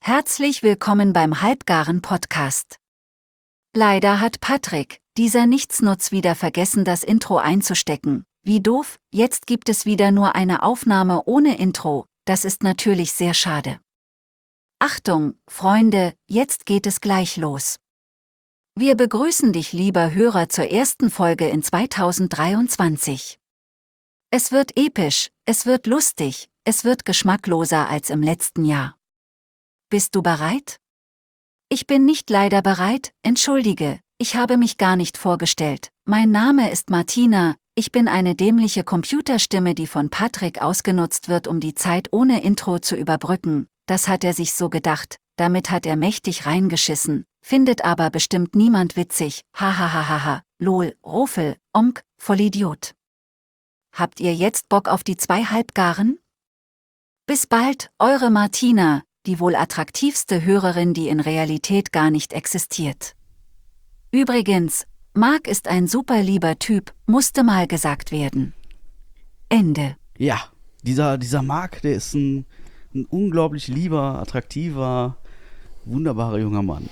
Herzlich willkommen beim Halbgaren Podcast. Leider hat Patrick, dieser Nichtsnutz, wieder vergessen, das Intro einzustecken. Wie doof, jetzt gibt es wieder nur eine Aufnahme ohne Intro, das ist natürlich sehr schade. Achtung, Freunde, jetzt geht es gleich los. Wir begrüßen dich, lieber Hörer, zur ersten Folge in 2023. Es wird episch, es wird lustig, es wird geschmackloser als im letzten Jahr. Bist du bereit? Ich bin nicht leider bereit, entschuldige, ich habe mich gar nicht vorgestellt. Mein Name ist Martina, ich bin eine dämliche Computerstimme, die von Patrick ausgenutzt wird, um die Zeit ohne Intro zu überbrücken. Das hat er sich so gedacht, damit hat er mächtig reingeschissen, findet aber bestimmt niemand witzig, hahaha, lol, Rofel, Onk, Vollidiot. Habt ihr jetzt Bock auf die 2 Halbgaren? Bis bald, eure Martina, die wohl attraktivste Hörerin, die in Realität gar nicht existiert. Übrigens, Marc ist ein super lieber Typ, musste mal gesagt werden. Ende. Ja, dieser Marc, der ist ein unglaublich lieber, attraktiver, wunderbarer junger Mann.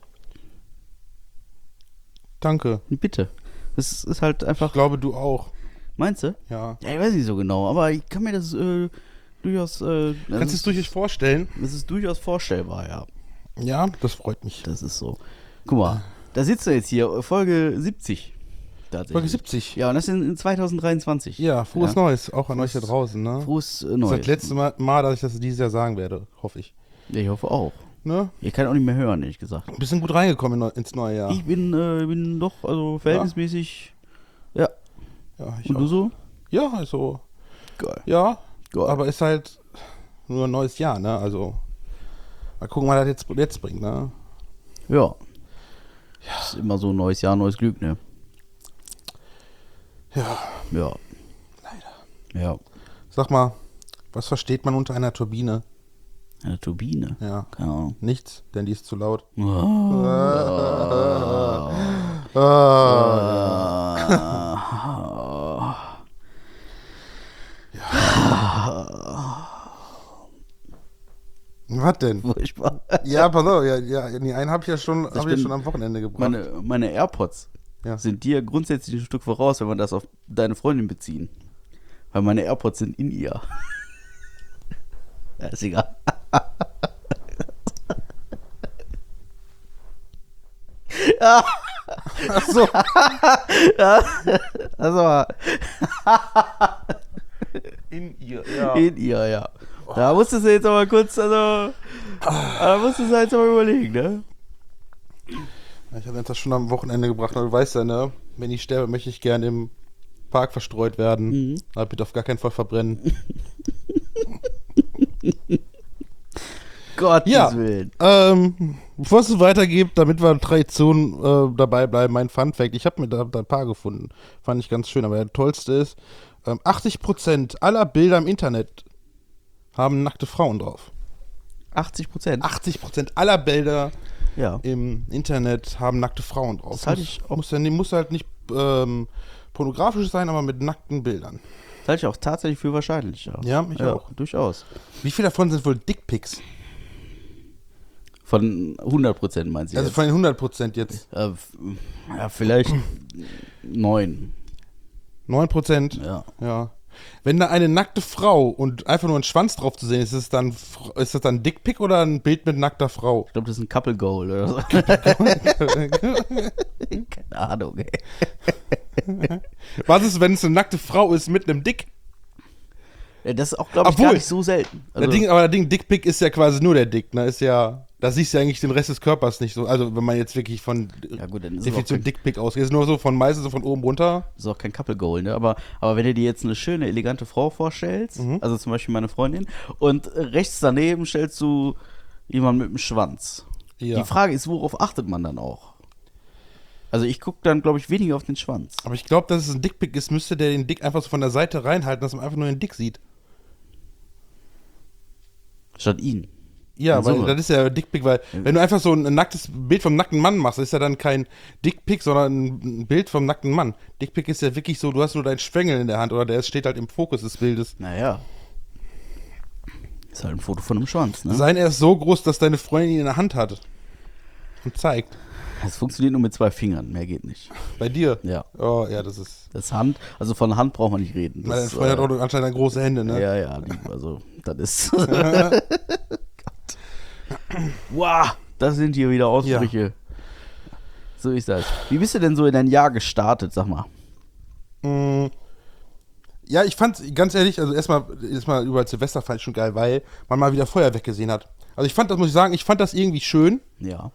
Danke. Bitte. Das ist halt einfach... Ich glaube, du auch. Meinst du? Ja. Ja, ich weiß nicht so genau, aber ich kann mir das durchaus... Kannst du es durchaus vorstellen? Das ist durchaus vorstellbar, ja. Ja, das freut mich. Das ist so. Guck mal, da sitzt du jetzt hier, Folge 70. Folge 70. Ja, und das in 2023. Ja, frohes Neues, auch an euch da draußen, ne? Frohes Das ist Neues. das letzte Mal, dass ich das dieses Jahr sagen werde, hoffe ich. Ja, ich hoffe auch. Ne? Ihr könnt auch nicht mehr hören, ehrlich gesagt. Ein bisschen gut reingekommen ins neue Jahr. Ich bin doch, also verhältnismäßig... Ja. Ja, ich Und auch. du so? Ja, also, Geil. ja, Geil. aber ist halt nur ein neues Jahr, ne? Also, mal gucken, was das jetzt bringt, ne? Ja. Ist immer so ein neues Jahr, neues Glück, ne? Ja, Ja. leider. Ja. Sag mal, was versteht man unter einer Turbine? Eine Turbine. Ja, Keine Ahnung. nichts, denn die ist zu laut. Was denn? Furchtbar. Ja, pass auf, ja, die einen habe ich ja schon am Wochenende gebracht. Meine AirPods Ja. sind dir grundsätzlich ein Stück voraus, wenn wir das auf deine Freundin beziehen. Weil meine AirPods sind in ihr. Ja, ist egal. Ja. Ach so. Also, In ihr, ja. in ihr, ja. Da musstest du jetzt aber kurz, also, da musstest du jetzt aber überlegen, ne? Ich habe das schon am Wochenende gebracht, aber du weißt ja, ne? Wenn ich sterbe, möchte ich gerne im Park verstreut werden. Mhm. Aber bitte auf gar keinen Fall verbrennen. Gottes Ja, Willen. bevor es so weitergeht, damit wir Tradition dabei bleiben, mein Funfact. Ich habe mir da ein paar gefunden. Fand ich ganz schön, aber der tollste ist, 80% aller Bilder im Internet haben nackte Frauen drauf. 80%? 80% aller Bilder Ja. im Internet haben nackte Frauen drauf. Das halte ich auch- Muss halt nicht pornografisch sein, aber mit nackten Bildern. Das halte ich auch tatsächlich für wahrscheinlich, ja. Ja, ich auch. Durchaus. Wie viele davon sind wohl Dickpics? Von 100% meinst du Also jetzt? von den 100% jetzt. Ja, vielleicht 9. 9%? Ja. Ja. Wenn da eine nackte Frau und einfach nur ein Schwanz drauf zu sehen ist, ist das dann ein Dickpic oder ein Bild mit nackter Frau? Ich glaube, das ist ein Couple Goal oder so. Keine Ahnung, ey. Was ist, wenn es eine nackte Frau ist mit einem Dick? Ja, das ist auch, glaube ich, Obwohl- gar nicht so selten. Also, Das Ding Dickpic ist ja quasi nur der Dick, ne? Ist ja, da siehst du ja eigentlich den Rest des Körpers nicht so. Also wenn man jetzt wirklich von ja gut, dann ist es auch Definition kein, Dickpic ausgeht, ist nur so meistens so von oben runter. ist auch kein Couple Goal, ne? Aber wenn du dir jetzt eine schöne, elegante Frau vorstellst, also zum Beispiel meine Freundin, und rechts daneben stellst du jemanden mit dem Schwanz. Ja. Die Frage ist, worauf achtet man dann auch? Also ich gucke dann, glaube ich, weniger auf den Schwanz. Aber ich glaube, dass es ein Dickpic ist, müsste der den Dick einfach so von der Seite reinhalten, dass man einfach nur den Dick sieht. Statt ihn. Ja, In weil Summe. das ist ja Dickpic, weil wenn du einfach so ein nacktes Bild vom nackten Mann machst, ist ja dann kein Dickpic, sondern ein Bild vom nackten Mann. Dickpic ist ja wirklich so, du hast nur deinen Schwengel in der Hand oder der steht halt im Fokus des Bildes. Naja. Ist halt ein Foto von einem Schwanz, ne? Sein er ist so groß, dass deine Freundin ihn in der Hand hat und zeigt. Das funktioniert nur mit 2 Fingern, mehr geht nicht. Bei dir? Ja. Oh, ja, das ist... Das Hand, also von Hand braucht man nicht reden. Das, Meine Freundin hat auch anscheinend große Hände, ne? Ja, also, das ist... Wow, das sind hier wieder Ausbrüche. Ja. So ist das. Wie bist du denn so in dein Jahr gestartet, sag mal? Ja, ich fand's, ganz ehrlich, also erstmal über Silvester fand ich schon geil, weil man mal wieder Feuerwerk gesehen hat. Also ich fand das, muss ich sagen, irgendwie schön. Ja.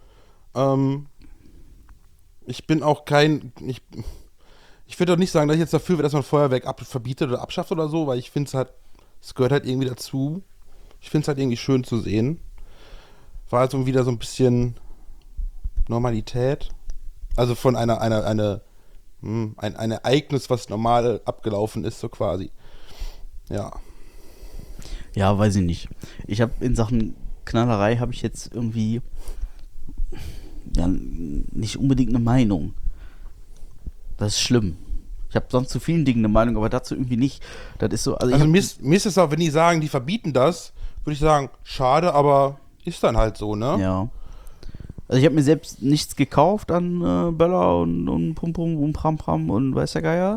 Ich bin auch ich würde doch nicht sagen, dass ich jetzt dafür wäre, dass man Feuerwerk verbietet oder abschafft oder so, weil ich finde es halt, es gehört halt irgendwie dazu. Ich finde es halt irgendwie schön zu sehen. War also wieder so ein bisschen Normalität. Also von ein Ereignis, was normal abgelaufen ist, so quasi. Ja. Ja, weiß ich nicht. Ich habe in Sachen Knallerei habe ich jetzt irgendwie ja nicht unbedingt eine Meinung. Das ist schlimm. Ich habe sonst zu vielen Dingen eine Meinung, aber dazu irgendwie nicht. Das ist so. Also mir ist es auch, wenn die sagen, die verbieten das, würde ich sagen, schade, aber ist dann halt so, ne? Ja. Also ich habe mir selbst nichts gekauft an Böller und Pum-Pum und Pram-Pram und weiß der Geier.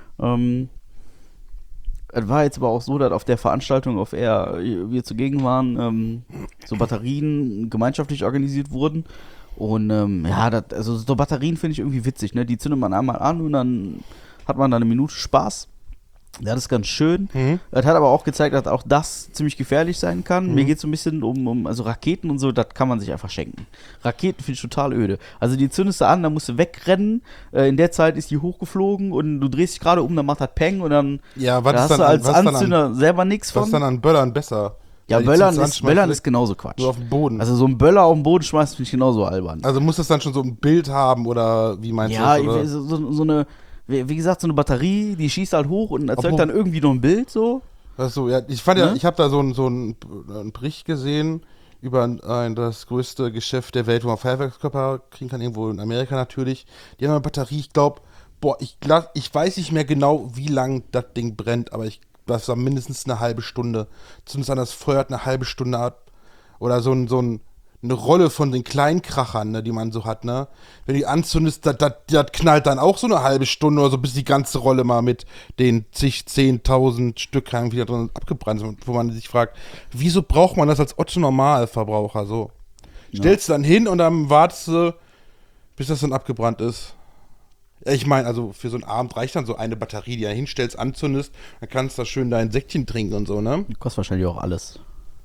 Es war jetzt aber auch so, dass auf der Veranstaltung, auf der wir zugegen waren, so Batterien gemeinschaftlich organisiert wurden. Und also so Batterien finde ich irgendwie witzig, ne? Die zündet man einmal an und dann hat man da eine Minute Spaß. Ja, das ist ganz schön. Das hat aber auch gezeigt, dass auch das ziemlich gefährlich sein kann. Mir geht es so ein bisschen um also Raketen und so, das kann man sich einfach schenken. Raketen finde ich total öde. Also die zündest du an, dann musst du wegrennen. In der Zeit ist die hochgeflogen und du drehst dich gerade um, dann macht das Peng und dann da hast du als Anzünder selber nichts von. Was ist dann an Böllern besser? Ja, Böllern ist genauso Quatsch. Nur auf dem Boden. Also so ein Böller auf den Boden schmeißen finde ich genauso albern. Also muss das dann schon so ein Bild haben oder wie meinst du das? Ja, so eine, wie gesagt, so eine Batterie, die schießt halt hoch und erzeugt dann irgendwie noch ein Bild so. Achso, ja, ich habe da so einen Bericht gesehen über das größte Geschäft der Welt, wo man Feuerwerkskörper kriegen kann, irgendwo in Amerika natürlich. Die haben eine Batterie, ich glaube, ich weiß nicht mehr genau, wie lang das Ding brennt, aber das war mindestens eine halbe Stunde. Zumindest an das feuert eine halbe Stunde ab. Oder eine Rolle von den Kleinkrachern, ne, die man so hat, ne? Wenn die anzündest, das knallt dann auch so eine halbe Stunde oder so, bis die ganze Rolle mal mit den 10.000 Stück wieder drin abgebrannt ist, wo man sich fragt, wieso braucht man das als Otto-Normalverbraucher so? Ja. Stellst du dann hin und dann wartest du, bis das dann abgebrannt ist. Ja, ich meine, also für so einen Abend reicht dann so eine Batterie, die du hinstellst, anzündest, dann kannst du da schön dein Säckchen trinken und so, ne? Kostet wahrscheinlich auch alles.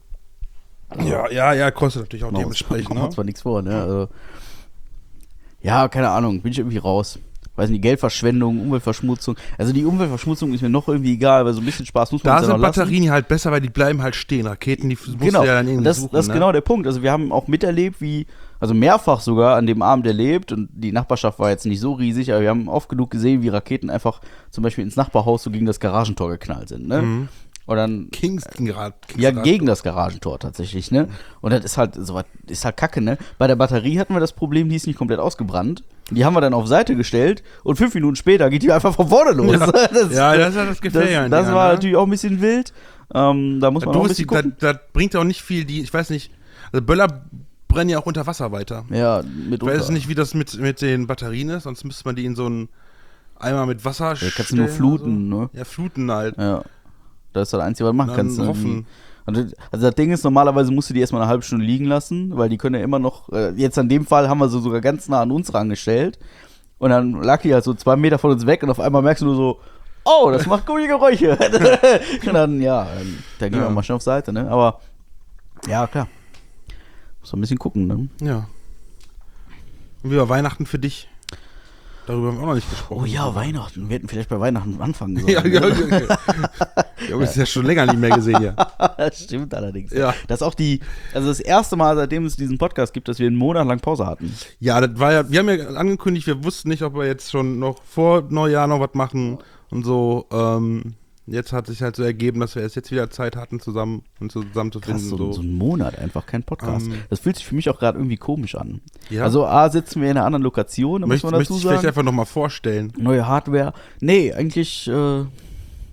Ja, kostet natürlich auch dementsprechend. Machen wir zwar nichts vor, ne? Also, ja, keine Ahnung, bin ich irgendwie raus. Weiß nicht, Geldverschwendung, Umweltverschmutzung. Also die Umweltverschmutzung ist mir noch irgendwie egal, weil so ein bisschen Spaß muss man da sind Batterien halt besser, weil die bleiben halt stehen. Raketen, die musst du ja dann irgendwie suchen. Das ist genau der Punkt. Also wir haben auch miterlebt, also mehrfach sogar an dem Abend erlebt, und die Nachbarschaft war jetzt nicht so riesig, aber wir haben oft genug gesehen, wie Raketen einfach zum Beispiel ins Nachbarhaus so gegen das Garagentor geknallt sind, ne? Mhm. Und dann Kingsrad. gegen das Garagentor tatsächlich, ne? Und das ist halt sowas, ist halt Kacke, ne? Bei der Batterie hatten wir das Problem, die ist nicht komplett ausgebrannt. Die haben wir dann auf Seite gestellt und 5 Minuten später geht die einfach von vorne los. Ja, das ist halt das Gefährliche. Das war natürlich auch ein bisschen wild. Da muss man auch ein bisschen gucken. Das bringt ja auch nicht viel, ich weiß nicht, also Böller brennen ja auch unter Wasser weiter. Ja, mitunter. Ich weiß nicht, wie das mit den Batterien ist, sonst müsste man die in so einen Eimer mit Wasser stellen. Kannst du nur fluten, so. Ne? Ja, fluten halt. Ja. Das ist das Einzige, was du machen kannst. Hoffen. Also das Ding ist, normalerweise musst du die erstmal eine halbe Stunde liegen lassen, weil die können ja immer noch, jetzt an dem Fall haben wir sie sogar ganz nah an uns rangestellt, und dann lag die halt so 2 Meter von uns weg und auf einmal merkst du nur so, oh, das macht gute Geräusche. Und dann, dann gehen wir mal schnell auf Seite, ne? Aber, ja, klar. Muss man ein bisschen gucken, ne? Ja. Und wie war Weihnachten für dich? Darüber haben wir auch noch nicht gesprochen. Oh ja, Weihnachten. Wir hätten vielleicht bei Weihnachten anfangen sollen. Ja, okay. Ja, aber es ist ja schon länger nicht mehr gesehen hier. Das stimmt allerdings. Ja. Das ist auch das erste Mal, seitdem es diesen Podcast gibt, dass wir einen Monat lang Pause hatten. Ja, das war ja, wir haben ja angekündigt, wir wussten nicht, ob wir jetzt schon noch vor Neujahr noch was machen und so. Jetzt hat sich halt so ergeben, dass wir erst jetzt wieder Zeit hatten, zusammen zu finden. Krass, so einen Monat einfach kein Podcast. Das fühlt sich für mich auch gerade irgendwie komisch an. Ja. Also sitzen wir in einer anderen Lokation, da muss man dazu sagen. Möchte ich vielleicht einfach nochmal vorstellen. Neue Hardware. Nee, eigentlich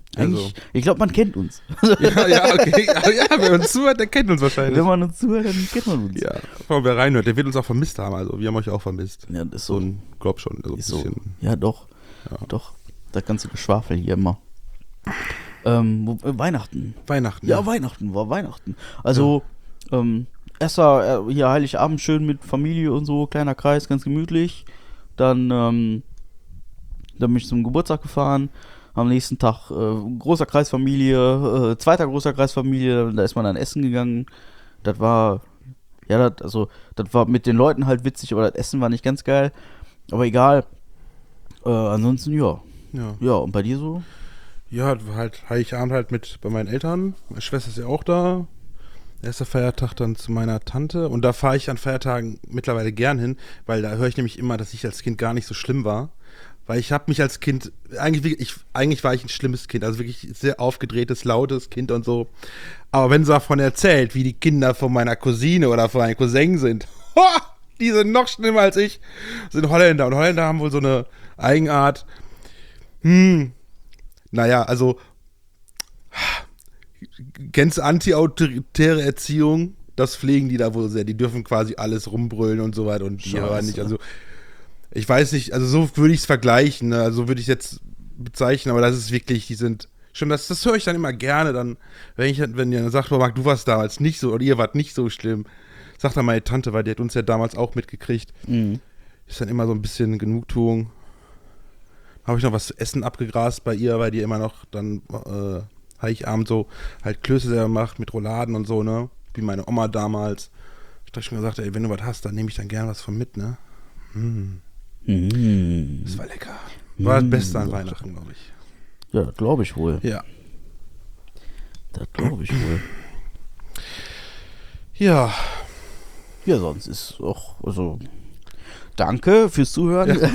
Eigentlich, ich glaube, man kennt uns. Ja, okay. Ja, wer uns zuhört, der kennt uns wahrscheinlich. Wenn man uns zuhört, dann kennt man uns. Ja, wer reinhört, der wird uns auch vermisst haben. Also, wir haben euch auch vermisst. Ja, das ist so. Glaub schon. Also Ist ein so. bisschen. Ja, doch. Ja. Doch. Das ganze Geschwafel hier immer. Weihnachten. Weihnachten. Ja, Weihnachten war Weihnachten. Also, erster hier Heiligabend schön mit Familie und so, kleiner Kreis, ganz gemütlich. Dann bin ich zum Geburtstag gefahren. Am nächsten Tag großer Kreisfamilie, zweiter großer Kreisfamilie, da ist man dann essen gegangen. Das war, ja, das war mit den Leuten halt witzig, aber das Essen war nicht ganz geil. Aber egal. Ansonsten, ja. Ja, und bei dir so? Ja, halt Heiligabend halt mit bei meinen Eltern. Meine Schwester ist ja auch da. Erster Feiertag dann zu meiner Tante. Und da fahre ich an Feiertagen mittlerweile gern hin, weil da höre ich nämlich immer, dass ich als Kind gar nicht so schlimm war. Weil ich habe mich als Kind, eigentlich war ich ein schlimmes Kind, also wirklich sehr aufgedrehtes, lautes Kind und so. Aber wenn sie davon erzählt, wie die Kinder von meiner Cousine oder von meinem Cousin sind, die sind noch schlimmer als ich, sind Holländer. Und Holländer haben wohl so eine Eigenart, naja, also ganz anti-autoritäre Erziehung, das pflegen die da wohl sehr. Die dürfen quasi alles rumbrüllen und so weiter und die hören nicht, also ich weiß nicht, also so würde ich es vergleichen, ne? Also würde ich es jetzt bezeichnen, aber das ist wirklich, die sind schon, das höre ich dann immer gerne, dann, wenn ihr sagt, Marc, du warst damals nicht so, oder ihr wart nicht so schlimm, sagt dann meine Tante, weil die hat uns ja damals auch mitgekriegt, ist dann immer so ein bisschen Genugtuung. Habe ich noch was zu essen abgegrast bei ihr, weil die immer noch dann Heiligabend so halt Klöße selber macht mit Rouladen und so, ne, wie meine Oma damals. Ich habe schon gesagt, ey, wenn du was hast, dann nehme ich dann gerne was von mit, ne. Das war lecker. War das Beste an Weihnachten, glaube ich. Ja, das glaube ich wohl. Ja. Das glaube ich wohl. Ja. Ja, sonst ist auch, also, danke fürs Zuhören. Ja.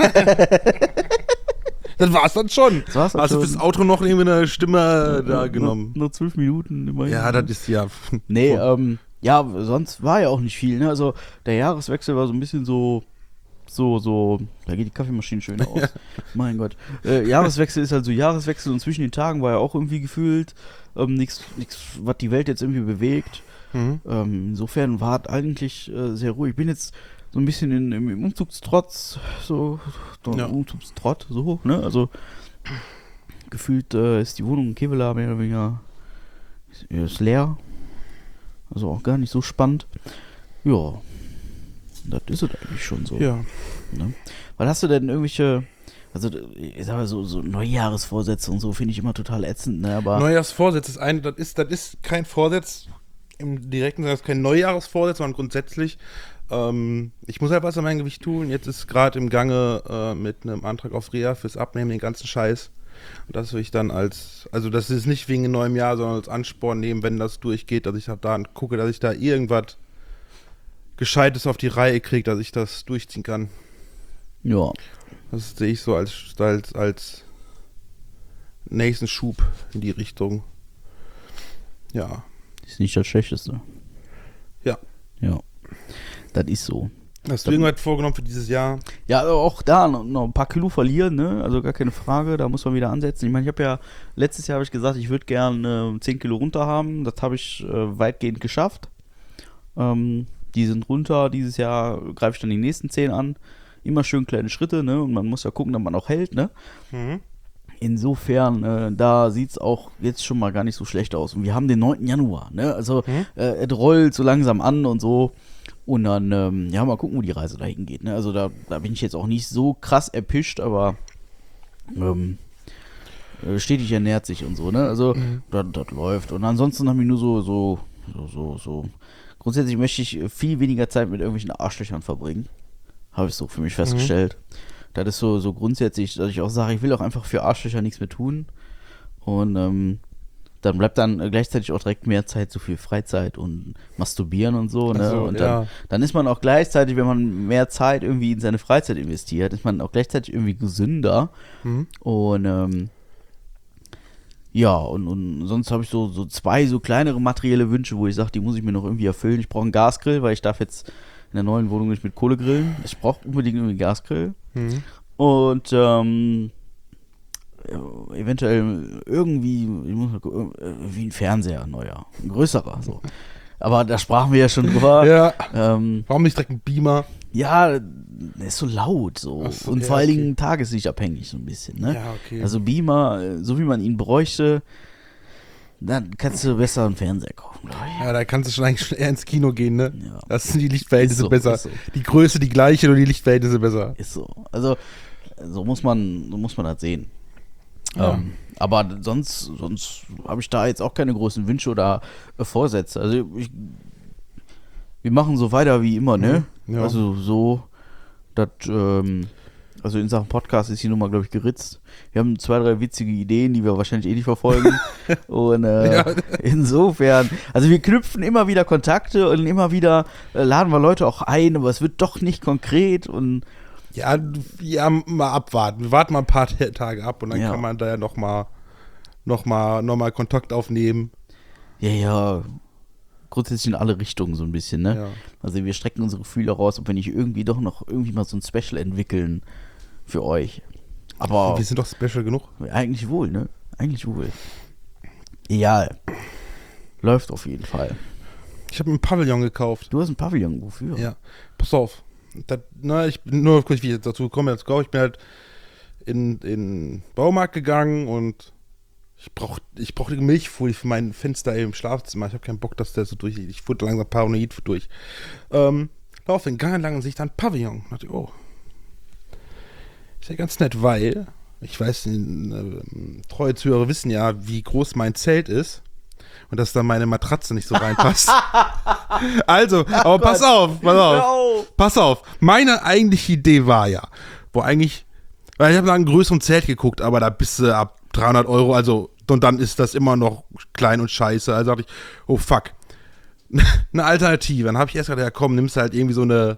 Das war's dann schon. Das war's dann also schon. fürs Outro noch irgendwie eine Stimme da genommen. Nur 12 Minuten immerhin. Ja, das ist ja... Nee, ja, sonst war ja auch nicht viel, ne? Also, der Jahreswechsel war so ein bisschen so, da geht die Kaffeemaschine schön aus. Ja. Mein Gott. Jahreswechsel ist halt so Jahreswechsel und zwischen den Tagen war ja auch irgendwie gefühlt nichts, was die Welt jetzt irgendwie bewegt. Insofern war es eigentlich sehr ruhig. Ich bin jetzt so ein bisschen im Umzugstrotz, Umzugstrott, so, ne? Also, gefühlt ist die Wohnung in Kevela mehr oder weniger ist leer. Also auch gar nicht so spannend. Ja, das ist es eigentlich schon so. Ja. Ne? Weil hast du denn irgendwelche, also ich sag mal so Neujahresvorsätze und so finde ich immer total ätzend, ne? Aber Neujahrsvorsatz das ist kein Vorsatz im direkten Sinne, das ist kein Neujahresvorsatz, sondern grundsätzlich. Ich muss halt was an meinem Gewicht tun. Jetzt ist gerade im Gange mit einem Antrag auf Reha fürs Abnehmen den ganzen Scheiß. Und das will ich dann also das ist nicht wegen neuem Jahr, sondern als Ansporn nehmen, wenn das durchgeht, dass ich da gucke, dass ich da irgendwas Gescheites auf die Reihe kriege, dass ich das durchziehen kann. ja. Das sehe ich so als nächsten Schub in die Richtung. Ja. Ist nicht das Schlechteste. Ja. Ja. Das ist so. Hast du irgendwas vorgenommen für dieses Jahr? Ja, also auch da noch ein paar Kilo verlieren, ne? Also gar keine Frage, da muss man wieder ansetzen. Ich meine, letztes Jahr habe ich gesagt, ich würde gerne 10 Kilo runter haben. Das habe ich weitgehend geschafft. Die sind runter. Dieses Jahr greife ich dann die nächsten 10 an. Immer schön kleine Schritte, ne? Und man muss ja gucken, dass man auch hält, ne? Insofern, da sieht es auch jetzt schon mal gar nicht so schlecht aus. Und wir haben den 9. Januar, ne? Also, es rollt so langsam an und so. Und dann, mal gucken, wo die Reise dahin geht, ne? Also, da bin ich jetzt auch nicht so krass erpischt, aber stetig ernährt sich und so, ne? Also, das läuft. Und ansonsten habe ich nur so. Grundsätzlich möchte ich viel weniger Zeit mit irgendwelchen Arschlöchern verbringen. Habe ich so für mich festgestellt. Das ist so grundsätzlich, dass ich auch sage, ich will auch einfach für Arschlöcher nichts mehr tun. Und dann bleibt dann gleichzeitig auch direkt mehr Zeit so für Freizeit und Masturbieren und so. Ne? So, und ja. dann ist man auch gleichzeitig, wenn man mehr Zeit irgendwie in seine Freizeit investiert, ist man auch gleichzeitig irgendwie gesünder. Und ja, und sonst habe ich so 2 so kleinere materielle Wünsche, wo ich sage, die muss ich mir noch irgendwie erfüllen. Ich brauche einen Gasgrill, weil ich darf jetzt in der neuen Wohnung nicht mit Kohle grillen. Ich brauche unbedingt irgendwie einen Gasgrill. Und eventuell irgendwie, ich muss mal gucken, wie ein Fernseher, neuer, ein größerer, so. Aber da sprachen wir ja schon drüber. Ja. Ähm, Warum nicht direkt ein Beamer? ja, der ist so laut, so. Ach so, und ja, vor allen okay. Dingen tageslichtabhängig, so ein bisschen, ne? Ja, okay. Also Beamer, so wie man ihn bräuchte, dann kannst du besser einen Fernseher kaufen, glaube ich. Ja, da kannst du schon eigentlich eher ins Kino gehen, ne? Ja. Das sind die Lichtverhältnisse Ist so, besser. ist so. Die Größe die gleiche, nur die Lichtverhältnisse besser. Ist so. Also, so muss man das sehen. Ja. Aber sonst habe ich da jetzt auch keine großen Wünsche oder Vorsätze. Also wir machen so weiter wie immer, ne? Ja. Also so, also in Sachen Podcast ist die Nummer, glaube ich, geritzt. Wir haben 2, 3 witzige Ideen, die wir wahrscheinlich eh nicht verfolgen. Und insofern, also wir knüpfen immer wieder Kontakte und immer wieder laden wir Leute auch ein, aber es wird doch nicht konkret und Ja, mal abwarten. Wir warten mal ein paar Tage ab und dann Ja. kann man da ja noch mal Kontakt aufnehmen. ja, grundsätzlich in alle Richtungen so ein bisschen, ne? Ja. Also wir strecken unsere Fühler raus, ob wir nicht irgendwie mal so ein Special entwickeln für euch. Aber Wir sind doch special genug. eigentlich wohl, ne? Eigentlich wohl. Egal. Läuft auf jeden Fall. Ich habe einen Pavillon gekauft. Du hast ein Pavillon, wofür? Ja, pass auf. Ich bin nur kurz, wie ich jetzt dazu komme, ich bin halt in den Baumarkt gegangen und ich brauchte Milchfolie für mein Fenster im Schlafzimmer. Ich habe keinen Bock, dass der so durch. Ich wurde langsam paranoid durch. Laufe den Gang lang und sehe ich da ein Pavillon. Da dachte ich, oh. Ist ja ganz nett, weil, ich weiß, treue Zuhörer wissen ja, wie groß mein Zelt ist. Und dass da meine Matratze nicht so reinpasst. Also, aber pass auf. Meine eigentliche Idee war ja, weil ich habe nach einem größeren Zelt geguckt, aber da bist du ab 300 €, also, und dann ist das immer noch klein und scheiße. Also dachte ich, oh fuck. Eine Alternative. Dann habe ich erst gedacht, ja komm, nimmst du halt irgendwie so eine,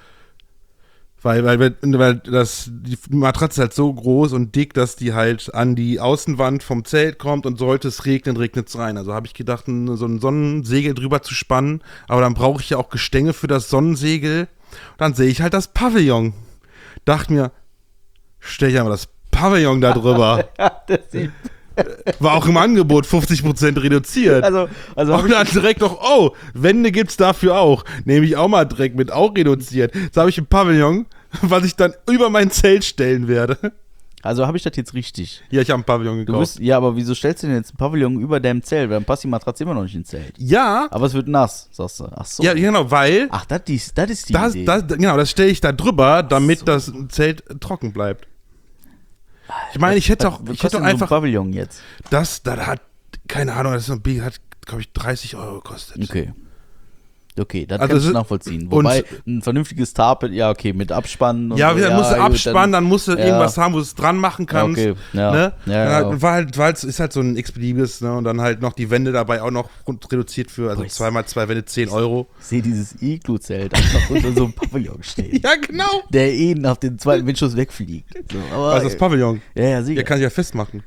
weil die Matratze ist halt so groß und dick, dass die halt an die Außenwand vom Zelt kommt und sollte es regnen, regnet es rein. Also habe ich gedacht, so ein Sonnensegel drüber zu spannen, aber dann brauche ich ja auch Gestänge für das Sonnensegel. Dann sehe ich halt das Pavillon. Dachte mir, stell ich einmal das Pavillon da drüber. War auch im Angebot 50% reduziert. Also Und dann direkt noch, oh, Wände gibt's dafür auch. Nehme ich auch mal direkt mit, auch reduziert. Jetzt habe ich ein Pavillon, was ich dann über mein Zelt stellen werde. Also habe ich das jetzt richtig? Ja, ich habe ein Pavillon gekauft. Ja, aber wieso stellst du denn jetzt ein Pavillon über deinem Zelt? Weil dann passt die Matratze immer noch nicht ins Zelt. Ja, Aber es wird nass, sagst du. Ach so. ja, genau, weil Ach, das ist die Idee. das stelle ich da drüber, damit So. das Zelt trocken bleibt. Ich meine, ich hätte Was kostet denn einfach, so ein Pavillon jetzt? das hat, keine Ahnung, das hat, glaube ich, 30 € gekostet. Okay, das Also kann ich es- nachvollziehen. Wobei ein vernünftiges Tarp, ja okay, mit Abspannen. Und Ja, so, dann musst du gut, abspannen, dann musst du ja. irgendwas haben, wo du es dran machen kannst. Okay, ja. Ne? Ja, Dann halt, ist halt so ein expedibles, ne? Und dann halt noch die Wände dabei auch noch reduziert für, also Boah, 2x2 Wände 10 €. Ich sehe dieses Iglu-Zelt einfach unter so einem Pavillon stehen. Ja, genau. Der nach dem zweiten Windschuss wegfliegt. So, aber, Also das Pavillon. ja, sicher. Der kann sich ja festmachen.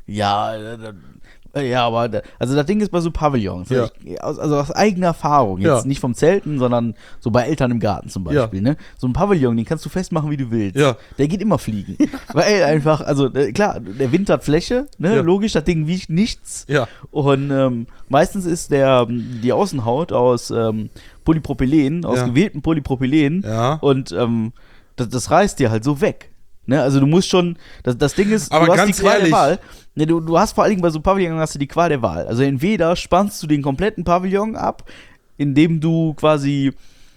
Aber also das Ding ist bei so Pavillons, Ja. also aus eigener Erfahrung, jetzt Ja. nicht vom Zelten, sondern so bei Eltern im Garten zum Beispiel, ne? So ein Pavillon, den kannst du festmachen, wie du willst. Ja. Der geht immer fliegen. Weil einfach, also klar, der Wind hat Fläche, ne? Ja. Logisch, das Ding wiegt nichts. Ja. Und meistens ist die Außenhaut aus Polypropylen, aus Ja. gewähltem Polypropylen. Ja. Und das reißt dir halt so weg. Ne? Also du musst schon, das Ding ist, Aber du hast ganz die Qual ehrlich- der Wahl. Ne, du hast vor allen Dingen bei so Pavillon hast du die Qual der Wahl. Also entweder spannst du den kompletten Pavillon ab, indem du quasi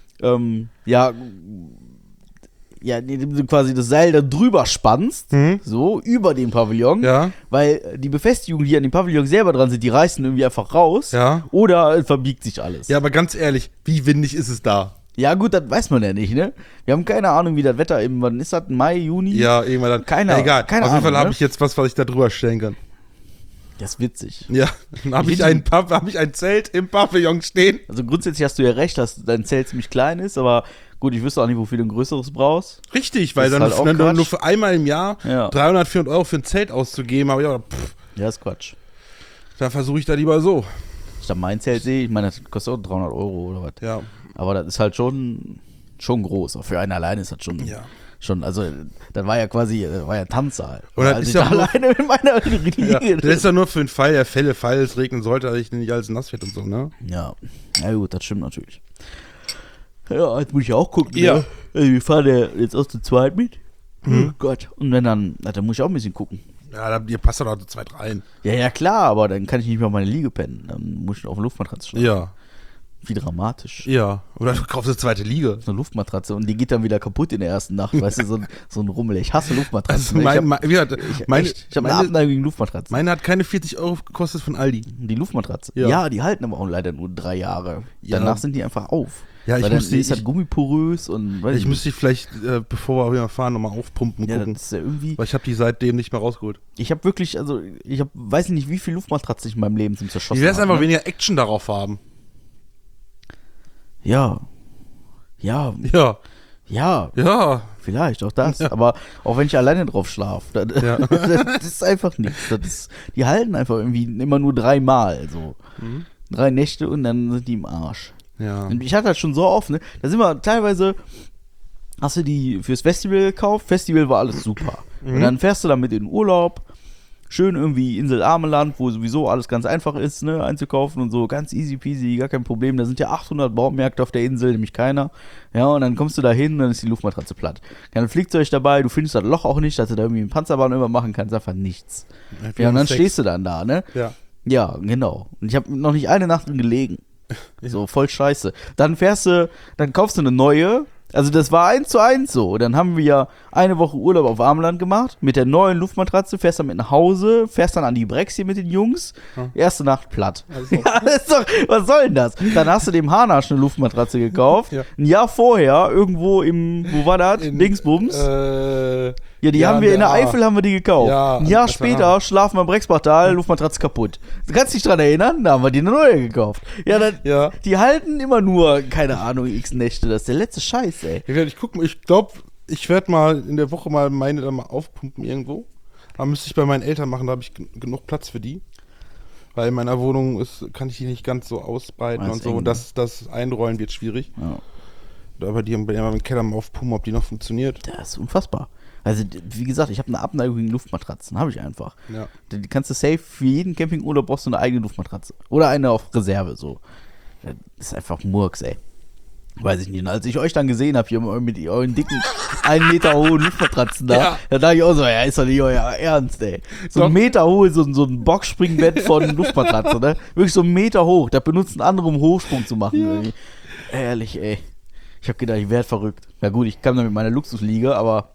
indem du quasi das Seil da drüber spannst, so, über den Pavillon, Ja. weil die Befestigungen, die an dem Pavillon selber dran sind, die reißen irgendwie einfach raus, Ja. oder verbiegt sich alles. Ja, aber ganz ehrlich, wie windig ist es da? Ja gut, das weiß man ja nicht, ne? Wir haben keine Ahnung, wie das Wetter eben, wann ist das, Mai, Juni? Ja, irgendwann dann. Keine- Egal. keine Auf jeden Fall Ahnung, habe ne? ich jetzt was ich da drüber stellen kann. Das ist witzig. Ja. Dann habe ich ein Zelt im Pavillon stehen. Also grundsätzlich hast du ja recht, dass dein Zelt ziemlich klein ist, aber gut, ich wüsste auch nicht, wofür du ein größeres brauchst. Richtig, weil Das dann, ist halt auch dann Quatsch. nur für einmal im Jahr Ja. 300, 400 € für ein Zelt auszugeben, aber ja, Ja, ist Quatsch. dann versuche ich da lieber so. Ich habe mein Zelt sehe, ich meine, das kostet auch 300 € oder was. Ja. Aber das ist halt schon groß. Auch für einen alleine ist das schon Schon, also, das war ja quasi, das war ja Tanzsaal. Und das als ist ich ja da nur- alleine mit meiner Ja, Liege. das ist ja nur für den Fall der Fälle, falls es regnen sollte, dass ich nicht alles nass wird und so, ne? Ja, na gut, das stimmt natürlich. Ja, jetzt muss ich auch gucken. Ja. Ne? Also wir fahren ja jetzt aus der Zweit mit. Oh Gott. Und wenn dann muss ich auch ein bisschen gucken. Ja, ihr passt doch zu zweit rein. Ja, klar, aber dann kann ich nicht mehr auf meine Liege pennen. Dann muss ich auf eine Luftmatratze schlafen. Ja. Wie dramatisch. Ja. Oder du kaufst eine zweite Liege. So eine Luftmatratze und die geht dann wieder kaputt in der ersten Nacht. Weißt du, so ein Rummel. Ich hasse Luftmatratzen. Also ich habe eine Abneigung gegen Luftmatratzen. meine hat keine 40 Euro gekostet von Aldi. Die Luftmatratze. Ja. Ja, die halten aber auch leider nur 3 Jahre. Ja. Danach sind die einfach auf. Ja, Weil ich dann muss die- ist halt gummiporös und weiß Ich müsste die vielleicht, bevor wir wieder fahren, nochmal aufpumpen und ja, gucken. das ist ja irgendwie. Weil ich habe die seitdem nicht mehr rausgeholt. Ich habe wirklich, also weiß nicht, wie viel Luftmatratze ich in meinem Leben zum Zerschossen Wie wär's habe, einfach ne? weniger Action darauf haben? Ja. Ja, Ja. ja, Ja. vielleicht auch das. Aber auch wenn ich alleine drauf schlafe, Ja. das ist einfach nichts. Die halten einfach irgendwie immer nur 3 Mal. So. 3 Nächte und dann sind die im Arsch. Ja. Und ich hatte das schon so oft, ne? Da sind wir teilweise, hast du die fürs Festival gekauft, Festival war alles super. Und dann fährst du damit in den Urlaub, schön irgendwie Insel Ameland, wo sowieso alles ganz einfach ist, ne, einzukaufen und so, ganz easy peasy, gar kein Problem. Da sind ja 800 Baumärkte auf der Insel, nämlich keiner. Ja, und dann kommst du da hin und dann ist die Luftmatratze platt. Kein Flugzeug dabei, du findest das Loch auch nicht, dass du da irgendwie einen Panzerbahn über machen kannst, einfach nichts. Ja, und dann stehst du dann da, ne? Ja. Ja, genau. Und ich habe noch nicht eine Nacht drin gelegen. So, voll scheiße. Dann dann kaufst du eine neue. Also das war 1:1 so. Dann haben wir ja eine Woche Urlaub auf Ameland gemacht. Mit der neuen Luftmatratze fährst dann mit nach Hause, fährst dann an die Brex hier mit den Jungs. Erste Nacht platt. Also. Ja, das ist doch, was soll denn das? Dann hast du dem Hanasch eine Luftmatratze gekauft. Ja. Ein Jahr vorher, irgendwo wo war das? Dingsbums. Ja, die haben wir in der Eifel haben wir die gekauft. Ja, ein Jahr also, später schlafen wir im Brexbachtal, Luftmatratze kaputt. Du kannst dich dran erinnern? Da haben wir die eine neue gekauft. Ja, Ja. die halten immer nur, keine Ahnung, x Nächte. Das ist der letzte Scheiß, ey. Ich glaube, ich werde mal in der Woche mal meine dann mal aufpumpen irgendwo. Aber müsste ich bei meinen Eltern machen, da habe ich genug Platz für die. Weil in meiner Wohnung kann ich die nicht ganz so ausbreiten Das und ist so. eng, Und ne? das Einrollen wird schwierig. Ja. Aber die haben ja mal im Keller mal aufpumpen, ob die noch funktioniert. Das ist unfassbar. Also, wie gesagt, ich habe eine Abneigung gegen Luftmatratzen. Habe ich einfach. Ja. Die kannst du safe, für jeden Campingurlaub brauchst du eine eigene Luftmatratze. Oder eine auf Reserve, so. Das ist einfach Murks, ey. Weiß ich nicht. Und als ich euch dann gesehen habe, hier mit euren dicken, 1 Meter hohen Luftmatratzen da, Ja. da dachte ich auch so, ja, ist doch nicht euer Ernst, ey. So Doch. 1 Meter hoch, so ein Boxspringbett von Luftmatratze, ne? Wirklich so 1 Meter hoch. Da benutzen andere, um Hochsprung zu machen. Irgendwie. Ehrlich, ey. Ich habe gedacht, ich werde verrückt. Na gut, ich kam dann mit meiner Luxusliege, aber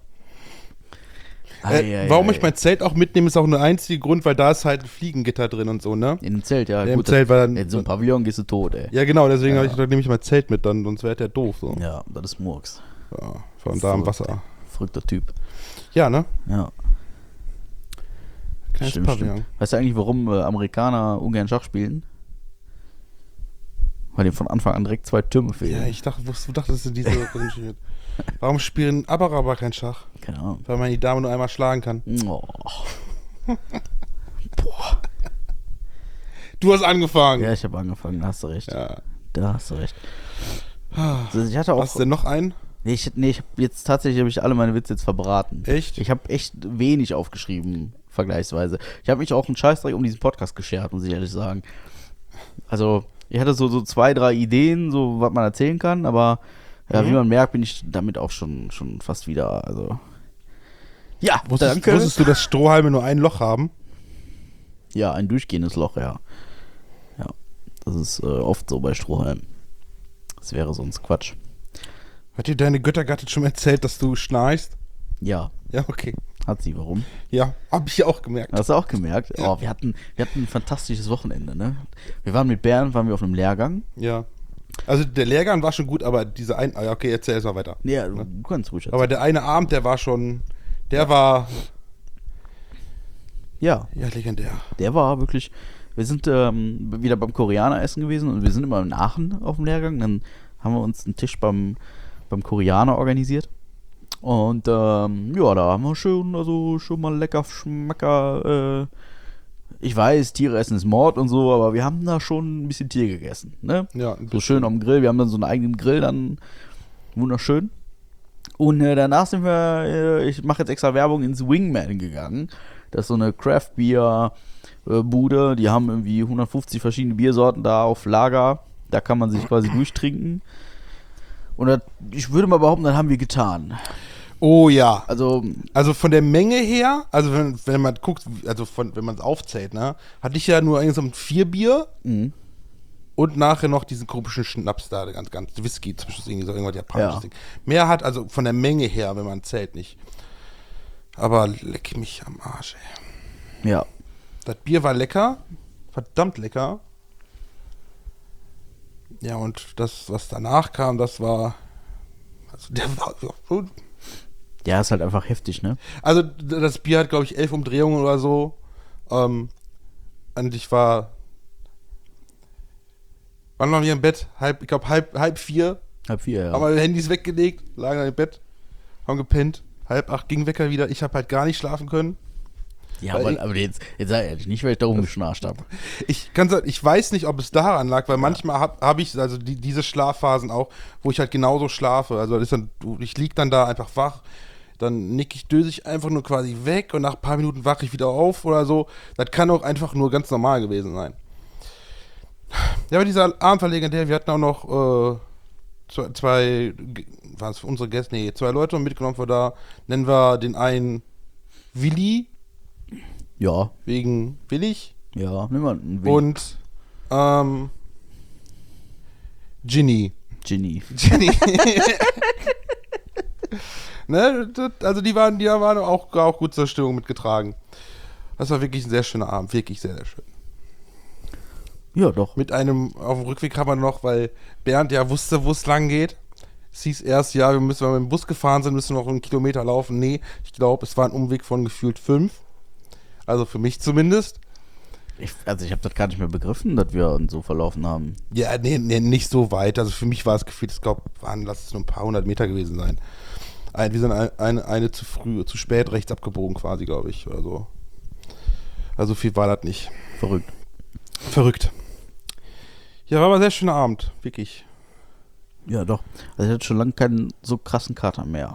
Warum ich mein Zelt auch mitnehme, ist auch nur der einzige Grund, weil da ist halt ein Fliegengitter drin und so, ne? in dem Zelt, ja, Ja, gut. im Zelt war dann- in so einem Pavillon gehst du tot, ey. Ja, genau, deswegen habe ich gedacht, nehme ich mein Zelt mit, dann, sonst wäre der doof. So. Ja, das ist Murks. Ja, vor allem da am Wasser. Verrückter Typ. Ja, ne? Ja, Kleines stimmt. Pavillon. Weißt du eigentlich, warum Amerikaner ungern Schach spielen? Weil dem von Anfang an direkt 2 Türme fehlen. Ja, ich dachte, du dachtest in diese drin steht. Warum spielen Araber kein Schach? Keine Ahnung. Weil man die Dame nur einmal schlagen kann. Oh. Du hast angefangen. Ja, ich habe angefangen, da hast du recht. Ja. Da hast du recht. Also ich hatte auch. Hast du denn noch einen? Ich habe jetzt tatsächlich alle meine Witze jetzt verbraten. Echt? Ich habe echt wenig aufgeschrieben, vergleichsweise. Ich habe mich auch einen Scheißdreck um diesen Podcast geschert, muss ich ehrlich sagen. Also, ich hatte so 2, 3 Ideen, so was man erzählen kann, aber ja, wie man merkt, bin ich damit auch schon fast wieder, also. Ja, danke. Wusstest du, dass Strohhalme nur ein Loch haben? Ja, ein durchgehendes Loch, ja. Ja, das ist oft so bei Strohhalmen. Das wäre sonst Quatsch. Hat dir deine Göttergattin schon erzählt, dass du schnarchst? Ja, Ja, okay. hat sie, warum? Ja, hab ich ja auch gemerkt. Hast du auch gemerkt? Ja. Oh, wir hatten ein fantastisches Wochenende, ne? Wir waren mit Bern, waren wir auf einem Lehrgang. Ja. Also der Lehrgang war schon gut, aber diese ein... Ah, ja, okay, erzähl erst mal weiter. Ja, du kannst ruhig erzählen. Aber der eine Abend, der war schon... Der war... Ja, Ja, legendär. der war wirklich. Wir sind wieder beim Koreaner essen gewesen und wir sind immer in Aachen auf dem Lehrgang. Dann haben wir uns einen Tisch beim Koreaner organisiert. Und ja, da haben wir schon mal lecker Schmacker. Ich weiß, Tiere essen ist Mord und so, aber wir haben da schon ein bisschen Tier gegessen. Ne? Ja, So schön am Grill. Wir haben dann so einen eigenen Grill, dann wunderschön. Und danach sind wir, ich mache jetzt extra Werbung, ins Wingman gegangen. Das ist so eine Craft-Bier-Bude. Die haben irgendwie 150 verschiedene Biersorten da auf Lager. Da kann man sich quasi durchtrinken. Und ich würde mal behaupten, das haben wir getan. Oh ja. Also von der Menge her, also wenn man guckt, also wenn man es aufzählt, ne, hatte ich ja nur insgesamt 4 Bier und nachher noch diesen komischen Schnaps da, ganz Whisky zwischen irgendwie so irgendwas japanisches Ding. Mehr hat also von der Menge her, wenn man zählt, nicht. Aber leck mich am Arsch, ey. ja. Das Bier war lecker, verdammt lecker. Ja, und das, was danach kam, das war, also der war so. Ja, ist halt einfach heftig, ne? Also das Bier hat, glaube ich, 11 Umdrehungen oder so. Und ich war, wann waren wir im Bett? Ich glaube halb 4. Halb 4, ja. Haben wir Handys weggelegt, lagen dann im Bett, haben gepennt. 7:30 ging Wecker wieder. Ich habe halt gar nicht schlafen können. Ja, aber jetzt sei ehrlich, nicht, weil ich da rumgeschnarcht habe. Ich weiß nicht, ob es daran lag, weil manchmal hab ich also diese Schlafphasen auch, wo ich halt genauso schlafe. Also das ist dann, ich lieg dann da einfach wach, dann döse ich einfach nur quasi weg und nach ein paar Minuten wache ich wieder auf oder so. Das kann auch einfach nur ganz normal gewesen sein. Ja, aber dieser Abend war legendär. Wir hatten auch noch zwei Leute mitgenommen von da. Nennen wir den einen Willi. Ja. Wegen willig. Ja, nimm mal einen Weg. Und Ginny. Ne, also die waren auch gut zur Stimmung mitgetragen. Das war wirklich ein sehr schöner Abend. Wirklich sehr, sehr schön. Ja, doch. Mit auf dem Rückweg haben wir noch, weil Bernd ja wusste, wo es lang geht. Es hieß erst, ja, wenn wir mit dem Bus gefahren sind, müssen wir noch 1 Kilometer laufen. Nee, ich glaube, es war ein Umweg von gefühlt 5. Also für mich zumindest. Ich habe das gar nicht mehr begriffen, dass wir uns so verlaufen haben. Ja, nee, nicht so weit. Also für mich war es gefühlt, ich glaube, lass es nur ein paar 100 Meter gewesen sein. Wir sind eine zu spät rechts abgebogen quasi, glaube ich, oder so. Also viel war das nicht. Verrückt. Ja, war aber ein sehr schöner Abend, wirklich. Ja, doch. Also ich hatte schon lange keinen so krassen Kater mehr.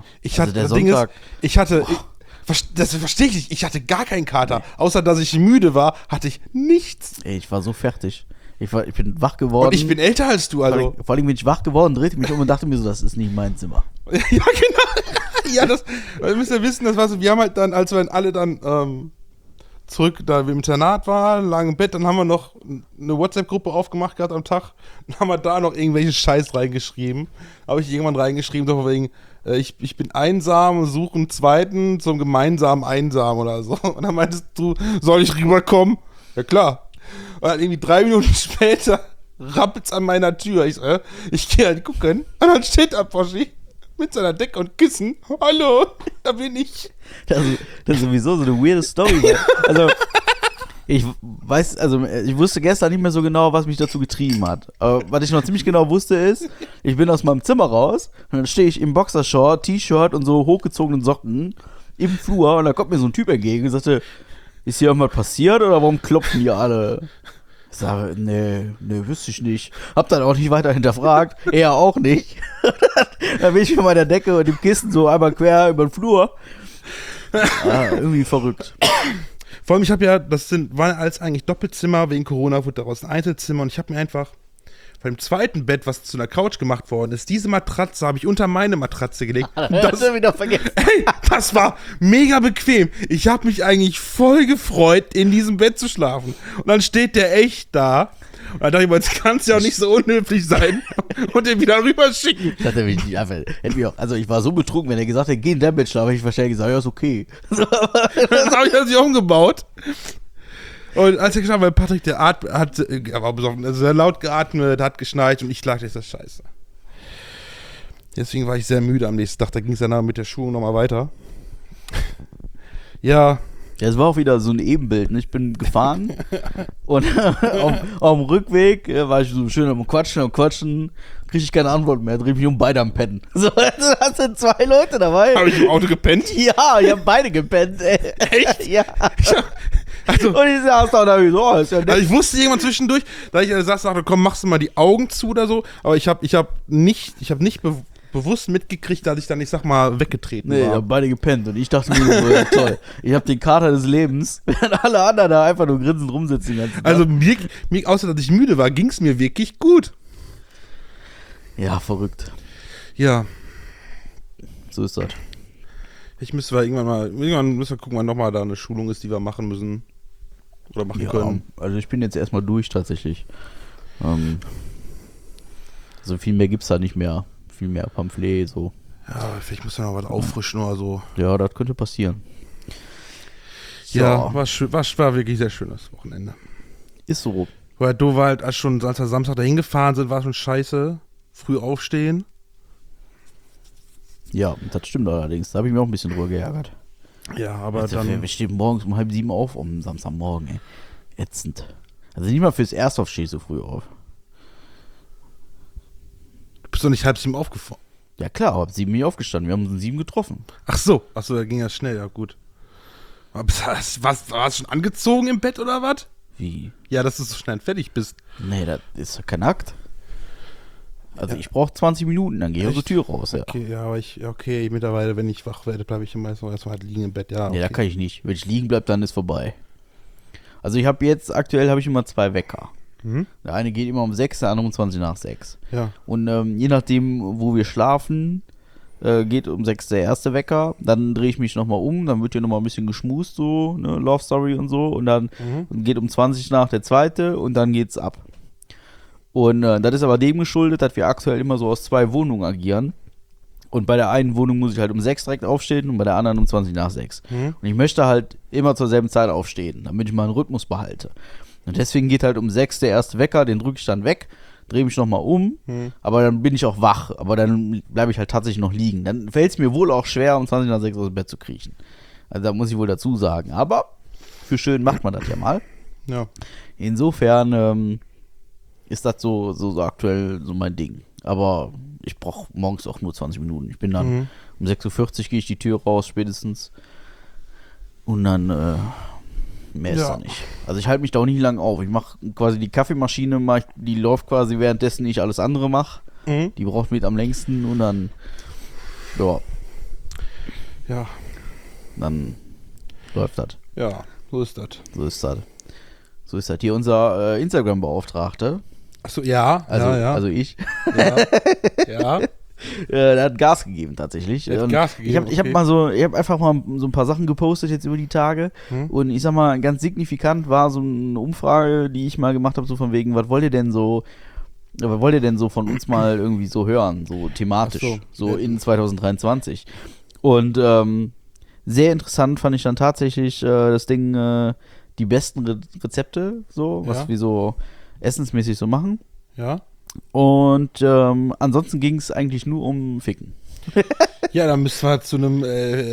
Das verstehe ich nicht. Ich hatte gar keinen Kater. Nee. Außer, dass ich müde war, hatte ich nichts. Ey, ich war so fertig. Ich bin wach geworden. Und ich bin älter als du, also. Vor allem bin ich wach geworden, drehte mich um und dachte mir so, das ist nicht mein Zimmer. Ja, genau. Ja, ihr müsst ja wissen, das war so, wir haben halt dann, als wir alle dann zurück, da wir im Internat waren, lagen im Bett, dann haben wir noch eine WhatsApp-Gruppe aufgemacht gehabt am Tag und haben wir da noch irgendwelchen Scheiß reingeschrieben. Habe ich irgendwann reingeschrieben, so wegen, ich bin einsam und suche einen zweiten zum gemeinsamen Einsam oder so. Und dann meintest du, soll ich rüberkommen? Ja, klar. Und dann irgendwie 3 Minuten später rappelt's an meiner Tür. Ich so, ich gehe halt gucken. Und dann steht da Poschi mit seiner Decke und Kissen. Hallo, da bin ich. Das ist sowieso so eine weirde Story. Also, ich wusste gestern nicht mehr so genau, was mich dazu getrieben hat. Aber was ich noch ziemlich genau wusste ist, ich bin aus meinem Zimmer raus und dann stehe ich im Boxershort, T-Shirt und so hochgezogenen Socken im Flur und da kommt mir so ein Typ entgegen und sagte, ist hier irgendwas passiert oder warum klopfen die alle? Ich sage, nee, wüsste ich nicht. Hab dann auch nicht weiter hinterfragt, er auch nicht. Dann bin ich mit meiner Decke und dem Kissen so einmal quer über den Flur. Irgendwie verrückt. Vor allem, ich habe ja, waren alles eigentlich Doppelzimmer, wegen Corona wurde daraus ein Einzelzimmer und ich habe mir einfach von dem zweiten Bett, was zu einer Couch gemacht worden ist, diese Matratze habe ich unter meine Matratze gelegt. Das hast du wieder vergessen. Ey, das war mega bequem. Ich habe mich eigentlich voll gefreut, in diesem Bett zu schlafen. Und dann steht der echt da. Und dann dachte ich mir, jetzt kann es ja auch nicht so unhöflich sein und den wieder rüberschicken. Das hätte mich nicht einfach. Also ich war so betrunken, wenn er gesagt hätte, geh in dein Bett schlafen, hätte ich wahrscheinlich gesagt, ja, ist okay. Das habe ich also umgebaut. Und als er geschlafen hat, weil Patrick, der war besoffen, also sehr laut geatmet, hat geschnarcht und ich lag, das ist scheiße. Deswegen war ich sehr müde am nächsten Tag, da ging es danach mit der Schulung nochmal weiter. Ja. Ja, es war auch wieder so ein Ebenbild. Ne? Ich bin gefahren und auf dem Rückweg war ich so schön am Quatschen, kriege ich keine Antwort mehr, drehe mich um, beide am Pennen. So, also da sind 2 Leute dabei. Habe ich im Auto gepennt? Ja, ich habe beide gepennt. Echt? Ja. Also, und ich saß da und da so, ist ja nett. Also ich wusste irgendwann zwischendurch, da ich sagte, komm, machst du mal die Augen zu oder so, aber ich hab nicht bewusst mitgekriegt, dass ich dann, ich sag mal, weggetreten Nee, war. haben beide gepennt und ich dachte mir so, ja, toll, ich habe den Kater des Lebens, während alle anderen da einfach nur grinsend rumsitzen den ganzen Tag. Also mir, außer dass ich müde war, ging es mir wirklich gut. Ja, verrückt. Ja, So ist das. ich müsste irgendwann müssen wir gucken, wann nochmal da eine Schulung ist, die wir machen müssen. Oder machen Ja, können. also ich bin jetzt erstmal durch tatsächlich. Also viel mehr gibt's da nicht mehr. Viel mehr Pamphlet, so. Ja, vielleicht muss man noch was auffrischen oder so. Ja, das könnte passieren. Ja, war wirklich sehr schönes Wochenende. Ist so. Weil du war halt als wir Samstag dahin gefahren sind, war schon scheiße. Früh aufstehen. Ja, das stimmt allerdings. Da habe ich mich auch ein bisschen drüber geärgert. Ja, aber Also, dann. wir stehen morgens um 6:30 auf, um Samstagmorgen, ey. Ätzend. Also nicht mal fürs Erstauf stehe ich so früh auf. Du bist doch nicht 6:30 aufgefahren. Ja klar, ab 7 bin ich aufgestanden. Wir haben uns um 7 getroffen. Ach so, da ging ja schnell, ja gut. Aber warst du schon angezogen im Bett oder was? Wie? Ja, dass du so schnell fertig bist. Nee, das ist doch kein Akt. Also Ja. ich brauche 20 Minuten, dann gehe ich aus der Echt? Tür raus, ja. Okay, ja, aber mittlerweile, wenn ich wach werde, bleibe ich meistens noch erstmal halt liegen im Bett, ja. Nee, Okay. da kann ich nicht. Wenn ich liegen bleibe, dann ist vorbei. Also ich habe jetzt, aktuell habe ich immer 2 Wecker. Mhm. Der eine geht immer um 6, der andere um 20 nach 6. Ja. Und je nachdem, wo wir schlafen, geht um 6 der erste Wecker. Dann drehe ich mich nochmal um, dann wird hier nochmal ein bisschen geschmust, so, ne, Love Story und so. Und dann geht um 20 nach der zweite und dann geht's ab. Und das ist aber dem geschuldet, dass wir aktuell immer so aus 2 Wohnungen agieren. Und bei der einen Wohnung muss ich halt um 6 direkt aufstehen und bei der anderen um 20 nach 6. Mhm. Und ich möchte halt immer zur selben Zeit aufstehen, damit ich mal einen Rhythmus behalte. Und deswegen geht halt um 6 der erste Wecker, den drücke ich dann weg, drehe mich nochmal um, aber dann bin ich auch wach. Aber dann bleibe ich halt tatsächlich noch liegen. Dann fällt es mir wohl auch schwer, um 20 nach 6 aus dem Bett zu kriechen. Also da muss ich wohl dazu sagen. Aber für schön macht man das ja mal. Ja. Insofern ist das so aktuell so mein Ding. Aber ich brauche morgens auch nur 20 Minuten. Ich bin dann um 6:40 Uhr gehe ich die Tür raus, spätestens. Und dann mehr ist Ja. da nicht. Also ich halte mich da auch nicht lang auf. Ich mache quasi die Kaffeemaschine, die läuft quasi währenddessen ich alles andere mache. Mhm. Die braucht mit am längsten und dann, ja, Ja. dann läuft das. Ja, so ist das. So ist das. So ist das. Hier unser Instagram-Beauftragte, Achso, ja. also ich, Ja. Ja. der hat Gas gegeben tatsächlich. Der hat Und Gas gegeben, ich habe einfach mal so ein paar Sachen gepostet jetzt über die Tage und ich sag mal, ganz signifikant war so eine Umfrage, die ich mal gemacht habe, so von wegen, was wollt ihr denn so von uns mal irgendwie so hören, so thematisch, Ach so. so in 2023. Und sehr interessant fand ich dann tatsächlich das Ding, die besten Rezepte, so, was Ja. wir so essensmäßig so machen. Ja. Und ansonsten ging es eigentlich nur um Ficken. Ja, dann müssen wir zu einem,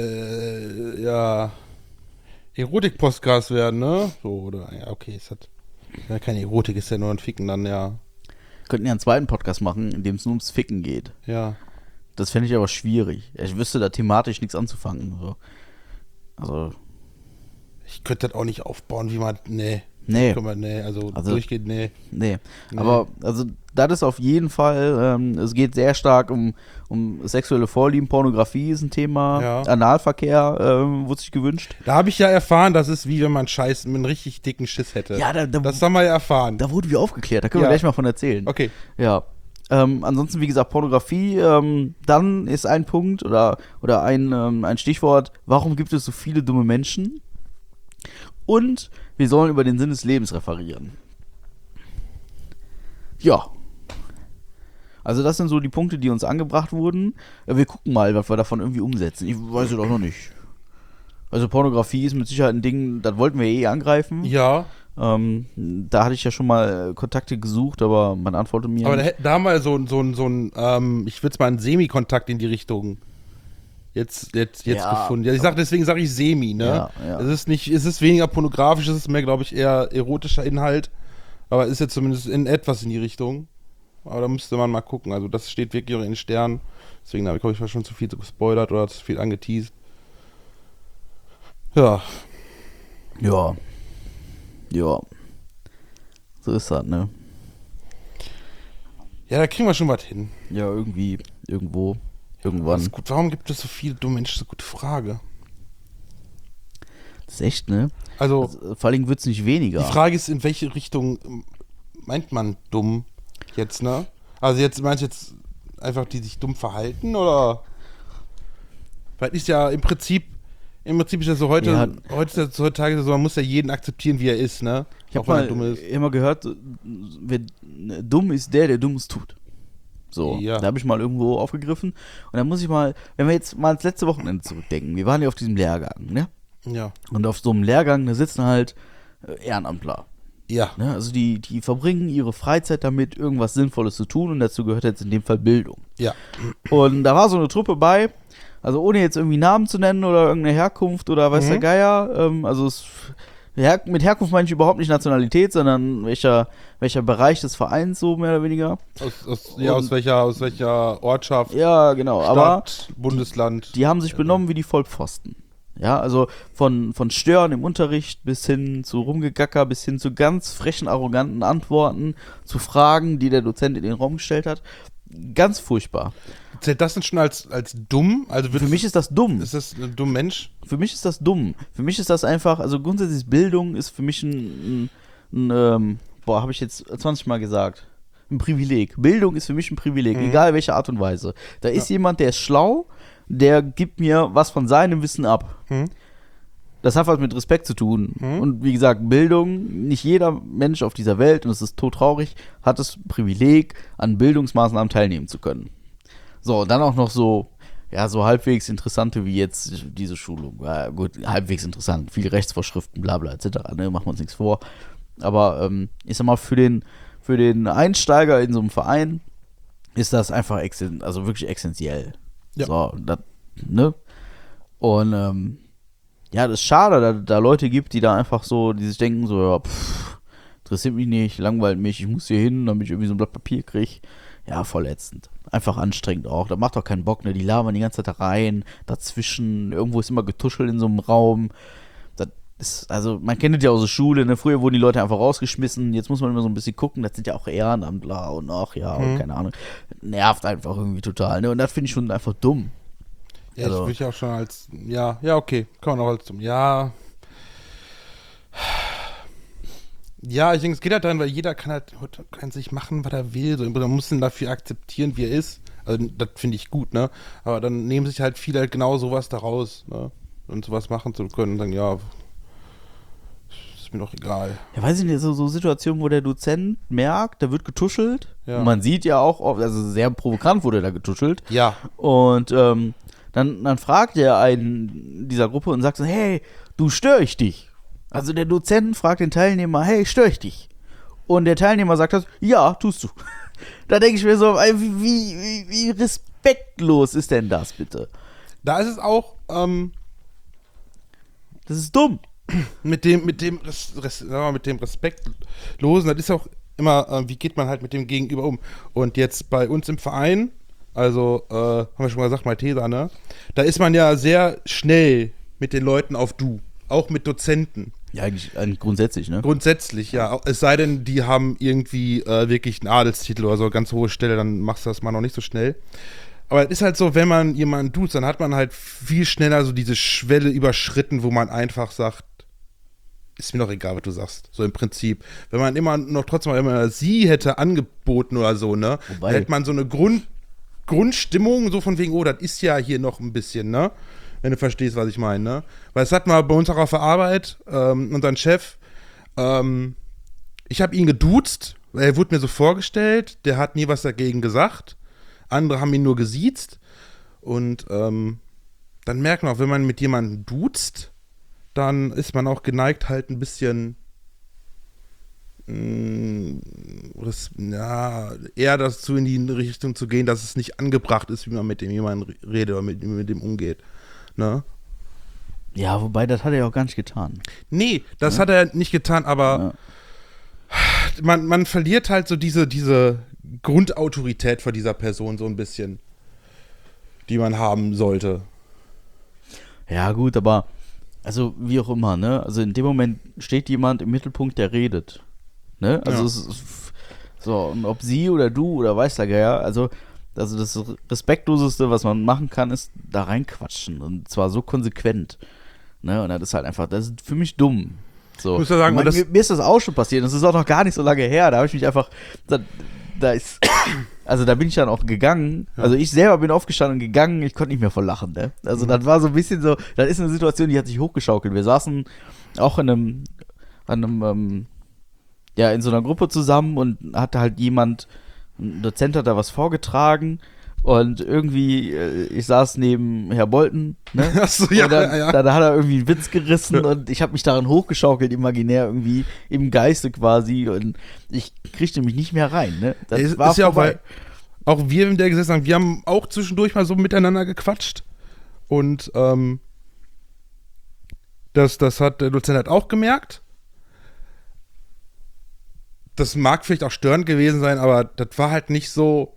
Erotik-Podcast werden, ne? So, oder, ja, okay, es hat, ja, keine Erotik, ist ja nur ein Ficken dann, ja. Könnten ja einen zweiten Podcast machen, in dem es nur ums Ficken geht. Ja. Das fände ich aber schwierig. Ich wüsste da thematisch nichts anzufangen. So. Also, Ich könnte das auch nicht aufbauen, wie man, nee. nee, Also durchgehend, durchgeht, nee. nee. Nee. Aber, also, das ist auf jeden Fall, es geht sehr stark um sexuelle Vorlieben, Pornografie ist ein Thema, Ja. Analverkehr wurde sich gewünscht. Da habe ich ja erfahren, das ist wie wenn man Scheiß mit einem richtig dicken Schiss hätte. Ja, Das haben wir ja erfahren. da wurden wir aufgeklärt, da können wir Ja. gleich mal von erzählen. Okay. Ja. Ansonsten, wie gesagt, Pornografie, dann ist ein Punkt oder ein Stichwort, warum gibt es so viele dumme Menschen? Und wir sollen über den Sinn des Lebens referieren. Ja. Also das sind so die Punkte, die uns angebracht wurden. Wir gucken mal, was wir davon irgendwie umsetzen. Ich weiß es auch noch nicht. Also Pornografie ist mit Sicherheit ein Ding, das wollten wir eh angreifen. Ja. Da hatte ich ja schon mal Kontakte gesucht, aber man antwortet mir Aber nicht. da haben wir so ein, ich würde es mal einen Semi-Kontakt in die Richtung jetzt Ja. gefunden. Ja, deswegen sage ich Semi, ne? Ja, ja. Es ist weniger pornografisch, es ist mehr, glaube ich, eher erotischer Inhalt. Aber ist jetzt zumindest etwas in die Richtung. Aber da müsste man mal gucken. Also das steht wirklich auch in den Sternen. Deswegen habe ich, glaube ich, schon zu viel gespoilert oder zu viel angeteased. Ja. Ja. Ja. So ist das, ne? Ja, da kriegen wir schon was hin. Ja, irgendwie, irgendwo. Das Irgendwann. ist gut. Warum gibt es so viele dumme Menschen? Das ist eine gute Frage. Das ist echt, ne? Also, Vor allem wird es nicht weniger. die Frage ist, in welche Richtung meint man dumm jetzt, ne? Also jetzt meinst du jetzt einfach, die sich dumm verhalten, oder? Weil ist ja im Prinzip ist ja so heutzutage so, man muss ja jeden akzeptieren, wie er ist, ne? Ich Auch wenn habe er dumm ist. immer gehört, dumm ist der Dummes tut. So, Ja. da habe ich mal irgendwo aufgegriffen. Und dann muss ich mal, wenn wir jetzt mal ans letzte Wochenende zurückdenken, wir waren ja auf diesem Lehrgang, ne? Ja. Und auf so einem Lehrgang, da sitzen halt Ehrenamtler. Ja. Ne? Also die verbringen ihre Freizeit damit, irgendwas Sinnvolles zu tun, und dazu gehört jetzt in dem Fall Bildung. Ja. Und da war so eine Truppe bei, also ohne jetzt irgendwie Namen zu nennen oder irgendeine Herkunft oder weiß der Geier, mit Herkunft meine ich überhaupt nicht Nationalität, sondern welcher Bereich des Vereins, so mehr oder weniger. Aus welcher Ortschaft, Ja, genau, aber Stadt, Bundesland. die haben sich benommen wie die Vollpfosten. Ja, also von Stören im Unterricht bis hin zu Rumgegacker, bis hin zu ganz frechen, arroganten Antworten zu Fragen, die der Dozent in den Raum gestellt hat. Ganz furchtbar. Zählt das denn schon als dumm? Also Für mich ist das dumm. Ist das ein dummer Mensch? Für mich ist das dumm. Für mich ist das einfach, also grundsätzlich Bildung ist für mich habe ich jetzt 20 Mal gesagt, ein Privileg. Bildung ist für mich ein Privileg, egal welche Art und Weise. Da ist jemand, der ist schlau, der gibt mir was von seinem Wissen ab. Das hat was mit Respekt zu tun. Und wie gesagt, Bildung, nicht jeder Mensch auf dieser Welt, und es ist todtraurig, hat das Privileg, an Bildungsmaßnahmen teilnehmen zu können. So, dann auch noch so halbwegs interessante wie jetzt diese Schulung. Ja, gut, halbwegs interessant. Viele Rechtsvorschriften, bla bla etc. Ne, machen wir uns nichts vor. Aber ich sag mal, für den Einsteiger in so einem Verein ist das einfach wirklich essentiell. Ja. So, ne? Und ja, das ist schade, dass da Leute gibt, die da einfach so, die sich denken so, ja, interessiert mich nicht, langweilt mich, ich muss hier hin, damit ich irgendwie so ein Blatt Papier kriege. Ja, voll ätzend. Einfach anstrengend auch. Da macht doch keinen Bock, ne? Die labern die ganze Zeit da rein, dazwischen, irgendwo ist immer getuschelt in so einem Raum. Das ist, also, man kennt es ja aus der Schule, ne? Früher wurden die Leute einfach rausgeschmissen, jetzt muss man immer so ein bisschen gucken, das sind ja auch Ehrenamtler und und keine Ahnung. Nervt einfach irgendwie total, ne? Und das finde ich schon einfach dumm. Ja, Also, ich würde ja auch schon als, ja, okay, kann man auch als dumm, ja. Ja, ich denke, es geht halt daran, weil jeder kann sich machen, was er will, so, man muss ihn dafür akzeptieren, wie er ist, also das finde ich gut, ne, aber dann nehmen sich halt viele halt genau sowas daraus, ne, und sowas machen zu können und sagen, ja, ist mir doch egal. ja, weiß ich nicht, so Situationen, wo der Dozent merkt, da wird getuschelt. Ja. Und man sieht ja auch, also sehr provokant wurde da getuschelt. Ja. Und dann fragt er einen dieser Gruppe und sagt so, hey, du störe ich dich? Also der Dozent fragt den Teilnehmer, hey, störe ich dich? Und der Teilnehmer sagt das, ja, tust du. Da denke ich mir so, ey, wie respektlos ist denn das bitte? Da ist es auch, Das ist dumm. mit dem Respektlosen, das ist auch immer, wie geht man halt mit dem Gegenüber um? Und jetzt bei uns im Verein, also, haben wir schon mal gesagt, Malteser, ne? Da ist man ja sehr schnell mit den Leuten auf Du, auch mit Dozenten. Ja, eigentlich grundsätzlich, ne? Grundsätzlich, ja. Es sei denn, die haben irgendwie wirklich einen Adelstitel oder so, ganz hohe Stelle, dann machst du das mal noch nicht so schnell. Aber es ist halt so, wenn man jemanden tut, dann hat man halt viel schneller so diese Schwelle überschritten, wo man einfach sagt, ist mir doch egal, was du sagst. So im Prinzip. Wenn man immer noch trotzdem, wenn man sie hätte angeboten oder so, ne? Wobei, Dann hätte man so eine Grundstimmung, so von wegen, oh, das ist ja hier noch ein bisschen, ne? Wenn du verstehst, was ich meine, ne? Weil es hat mal bei uns auch auf der Arbeit, unseren Chef, ich habe ihn geduzt, weil er wurde mir so vorgestellt, der hat nie was dagegen gesagt. Andere haben ihn nur gesiezt. Und dann merkt man auch, wenn man mit jemandem duzt, dann ist man auch geneigt, halt ein bisschen eher dazu in die Richtung zu gehen, dass es nicht angebracht ist, wie man mit dem jemanden redet oder mit dem umgeht. Ne? ja, wobei, das hat er ja auch gar nicht getan. Nee, das hat er nicht getan, aber man verliert halt so diese Grundautorität vor dieser Person so ein bisschen, die man haben sollte. Ja, gut, aber, also, wie auch immer, ne? Also, in dem Moment steht jemand im Mittelpunkt, der redet. Ne? Also, Ja. es ist so, und ob sie oder du oder weiß der Geier, also, Also das Respektloseste, was man machen kann, ist da reinquatschen. Und zwar so konsequent. Ne? Und das ist halt einfach, das ist für mich dumm. So. Ich muss ja sagen, mir ist das auch schon passiert. Das ist auch noch gar nicht so lange her. Da habe ich mich einfach, also da bin ich dann auch gegangen. Ja. Also ich selber bin aufgestanden und gegangen. Ich konnte nicht mehr vor lachen. Ne? Also das war so ein bisschen so, das ist eine Situation, die hat sich hochgeschaukelt. Wir saßen auch in so einer Gruppe zusammen und hatte halt ein Dozent hat da was vorgetragen und irgendwie, ich saß neben Herr Bolten, ne? Achso, ja, und dann hat er irgendwie einen Witz gerissen und ich habe mich daran hochgeschaukelt, imaginär irgendwie im Geiste quasi und ich kriegte mich nicht mehr rein, ne? Das ist war ja vorbei. Auch wir in der gesessen haben, wir haben auch zwischendurch mal so miteinander gequatscht und das hat der Dozent halt auch gemerkt. Das mag vielleicht auch störend gewesen sein, aber das war halt nicht so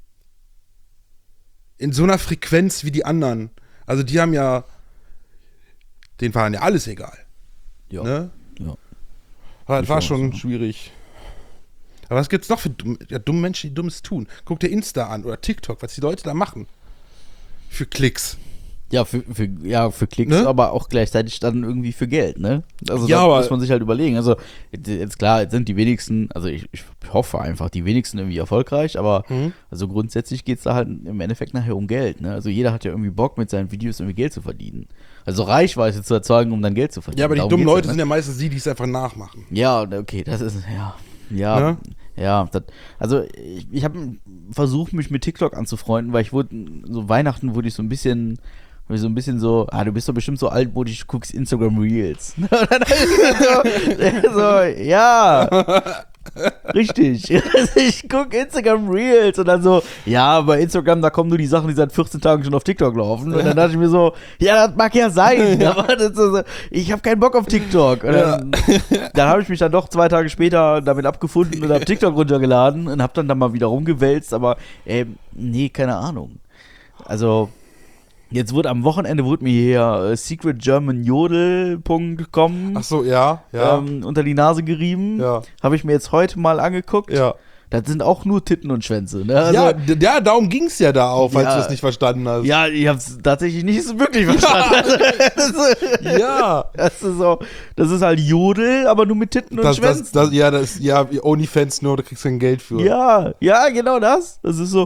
in so einer Frequenz wie die anderen. Also die haben ja, denen war ja alles egal. Ja. Ne? Ja. Aber das war schon schwierig. Aber was gibt's noch für dumme Menschen, die Dummes tun? Guck dir Insta an oder TikTok, was die Leute da machen. Für Klicks. Ja, für Klicks, ne? aber auch gleichzeitig dann irgendwie für Geld, ne? Also ja, da muss man sich halt überlegen. Also jetzt klar, jetzt sind die wenigsten, also ich hoffe einfach, die wenigsten irgendwie erfolgreich, aber also grundsätzlich geht es da halt im Endeffekt nachher um Geld, ne? Also jeder hat ja irgendwie Bock, mit seinen Videos irgendwie Geld zu verdienen. Also Reichweite zu erzeugen, um dann Geld zu verdienen. Ja, aber die Darum dummen geht's Leute halt, ne? sind ja meistens die es einfach nachmachen. Ja, okay, das ist, ja, also ich habe versucht, mich mit TikTok anzufreunden, weil Weihnachten wurde ich so ein bisschen so, du bist doch bestimmt so altmodisch, du guckst Instagram Reels. Ja, richtig. Ich gucke Instagram Reels und dann so, ja, bei Instagram, da kommen nur die Sachen, die seit 14 Tagen schon auf TikTok laufen. Und dann dachte ich mir so, ja, das mag ja sein, aber ich habe keinen Bock auf TikTok. Und dann habe ich mich dann doch 2 Tage später damit abgefunden und habe TikTok runtergeladen und habe dann da mal wieder rumgewälzt, aber nee, keine Ahnung. Also jetzt am Wochenende wurde mir hier secretgermanjodel.com Ach so, ja. unter die Nase gerieben. Ja. Habe ich mir jetzt heute mal angeguckt. Ja. Das sind auch nur Titten und Schwänze. Ne? Also, ja, darum ging es ja da auch, falls du es nicht verstanden hast. Ja, ich habe es tatsächlich nicht so wirklich verstanden. Ja. Das ist halt Jodel, aber nur mit Titten und Schwänzen. OnlyFans nur, da kriegst du kein Geld für. Ja, genau das. Das ist so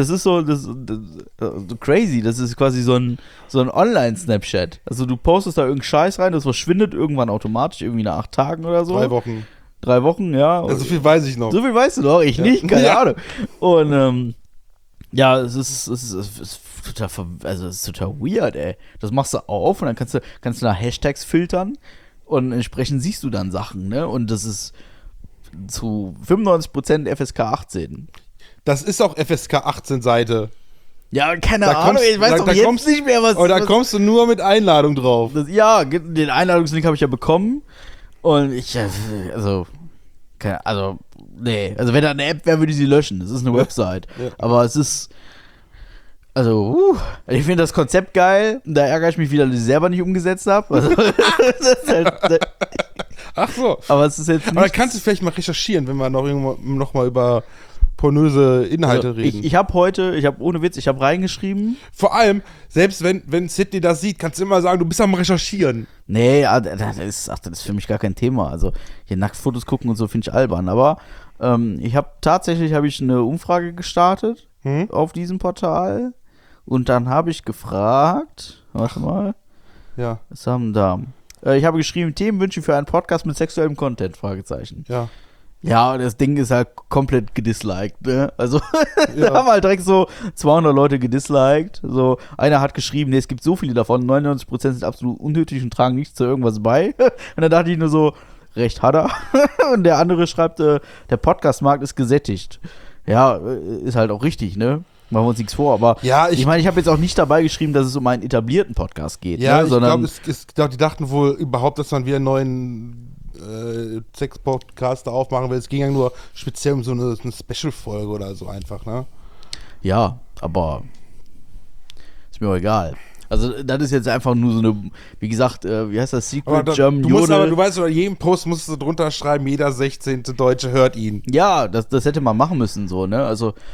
crazy. Das ist quasi so ein Online-Snapchat. Also du postest da irgendeinen Scheiß rein, das verschwindet irgendwann automatisch, irgendwie nach 8 Tagen oder so. 3 Wochen. 3 Wochen, ja. So viel weiß ich noch. So viel weißt du noch, ich nicht, keine Ahnung. Und es ist total weird, ey. Das machst du auf und dann kannst du nach Hashtags filtern und entsprechend siehst du dann Sachen, ne? Und das ist zu 95% FSK 18. Das ist auch FSK 18 Seite. Ja, keine Ahnung, ich weiß doch jetzt nicht mehr, was... Aber da kommst du nur mit Einladung drauf. Den Einladungslink habe ich ja bekommen. Und nee. Also wenn da eine App wäre, würde ich sie löschen. Das ist eine Website. Ja. Aber es ist, ich finde das Konzept geil. Da ärgere ich mich wieder, dass ich es selber nicht umgesetzt habe. Also, Ach so. Aber es ist jetzt nicht. Aber kannst du vielleicht mal recherchieren, wenn wir noch mal über pornöse Inhalte reden. Ich habe ohne Witz, ich habe reingeschrieben. Vor allem, selbst wenn Sydney das sieht, kannst du immer sagen, du bist am Recherchieren. Nee, das ist für mich gar kein Thema. Also hier Nacktfotos gucken und so finde ich albern. Aber ich habe eine Umfrage gestartet auf diesem Portal und dann habe ich gefragt, warte mal, was haben wir da? Ich habe geschrieben, Themenwünsche für einen Podcast mit sexuellem Content, Fragezeichen. Ja. Ja, das Ding ist halt komplett gedisliked, ne? Also, da haben halt direkt so 200 Leute gedisliked. So, einer hat geschrieben, nee, es gibt so viele davon, 99% sind absolut unnötig und tragen nichts zu irgendwas bei. Und dann dachte ich nur so, recht hat er. Und der andere schreibt, der Podcast-Markt ist gesättigt. Ja, ist halt auch richtig, ne? Machen wir uns nichts vor, aber ich meine, ich habe jetzt auch nicht dabei geschrieben, dass es um einen etablierten Podcast geht. Ja, ne? Ich glaube, die dachten wohl überhaupt, dass man wieder einen neuen Sex-Podcast aufmachen will. Es ging ja nur speziell um so eine Special-Folge oder so einfach, ne? Ja, aber ist mir auch egal. Also das ist jetzt einfach nur so eine, wie gesagt, wie heißt das, Secret German Jodel. Du weißt, bei jedem Post musst du drunter schreiben, jeder 16. Deutsche hört ihn. Ja, das hätte man machen müssen, so, ne? Also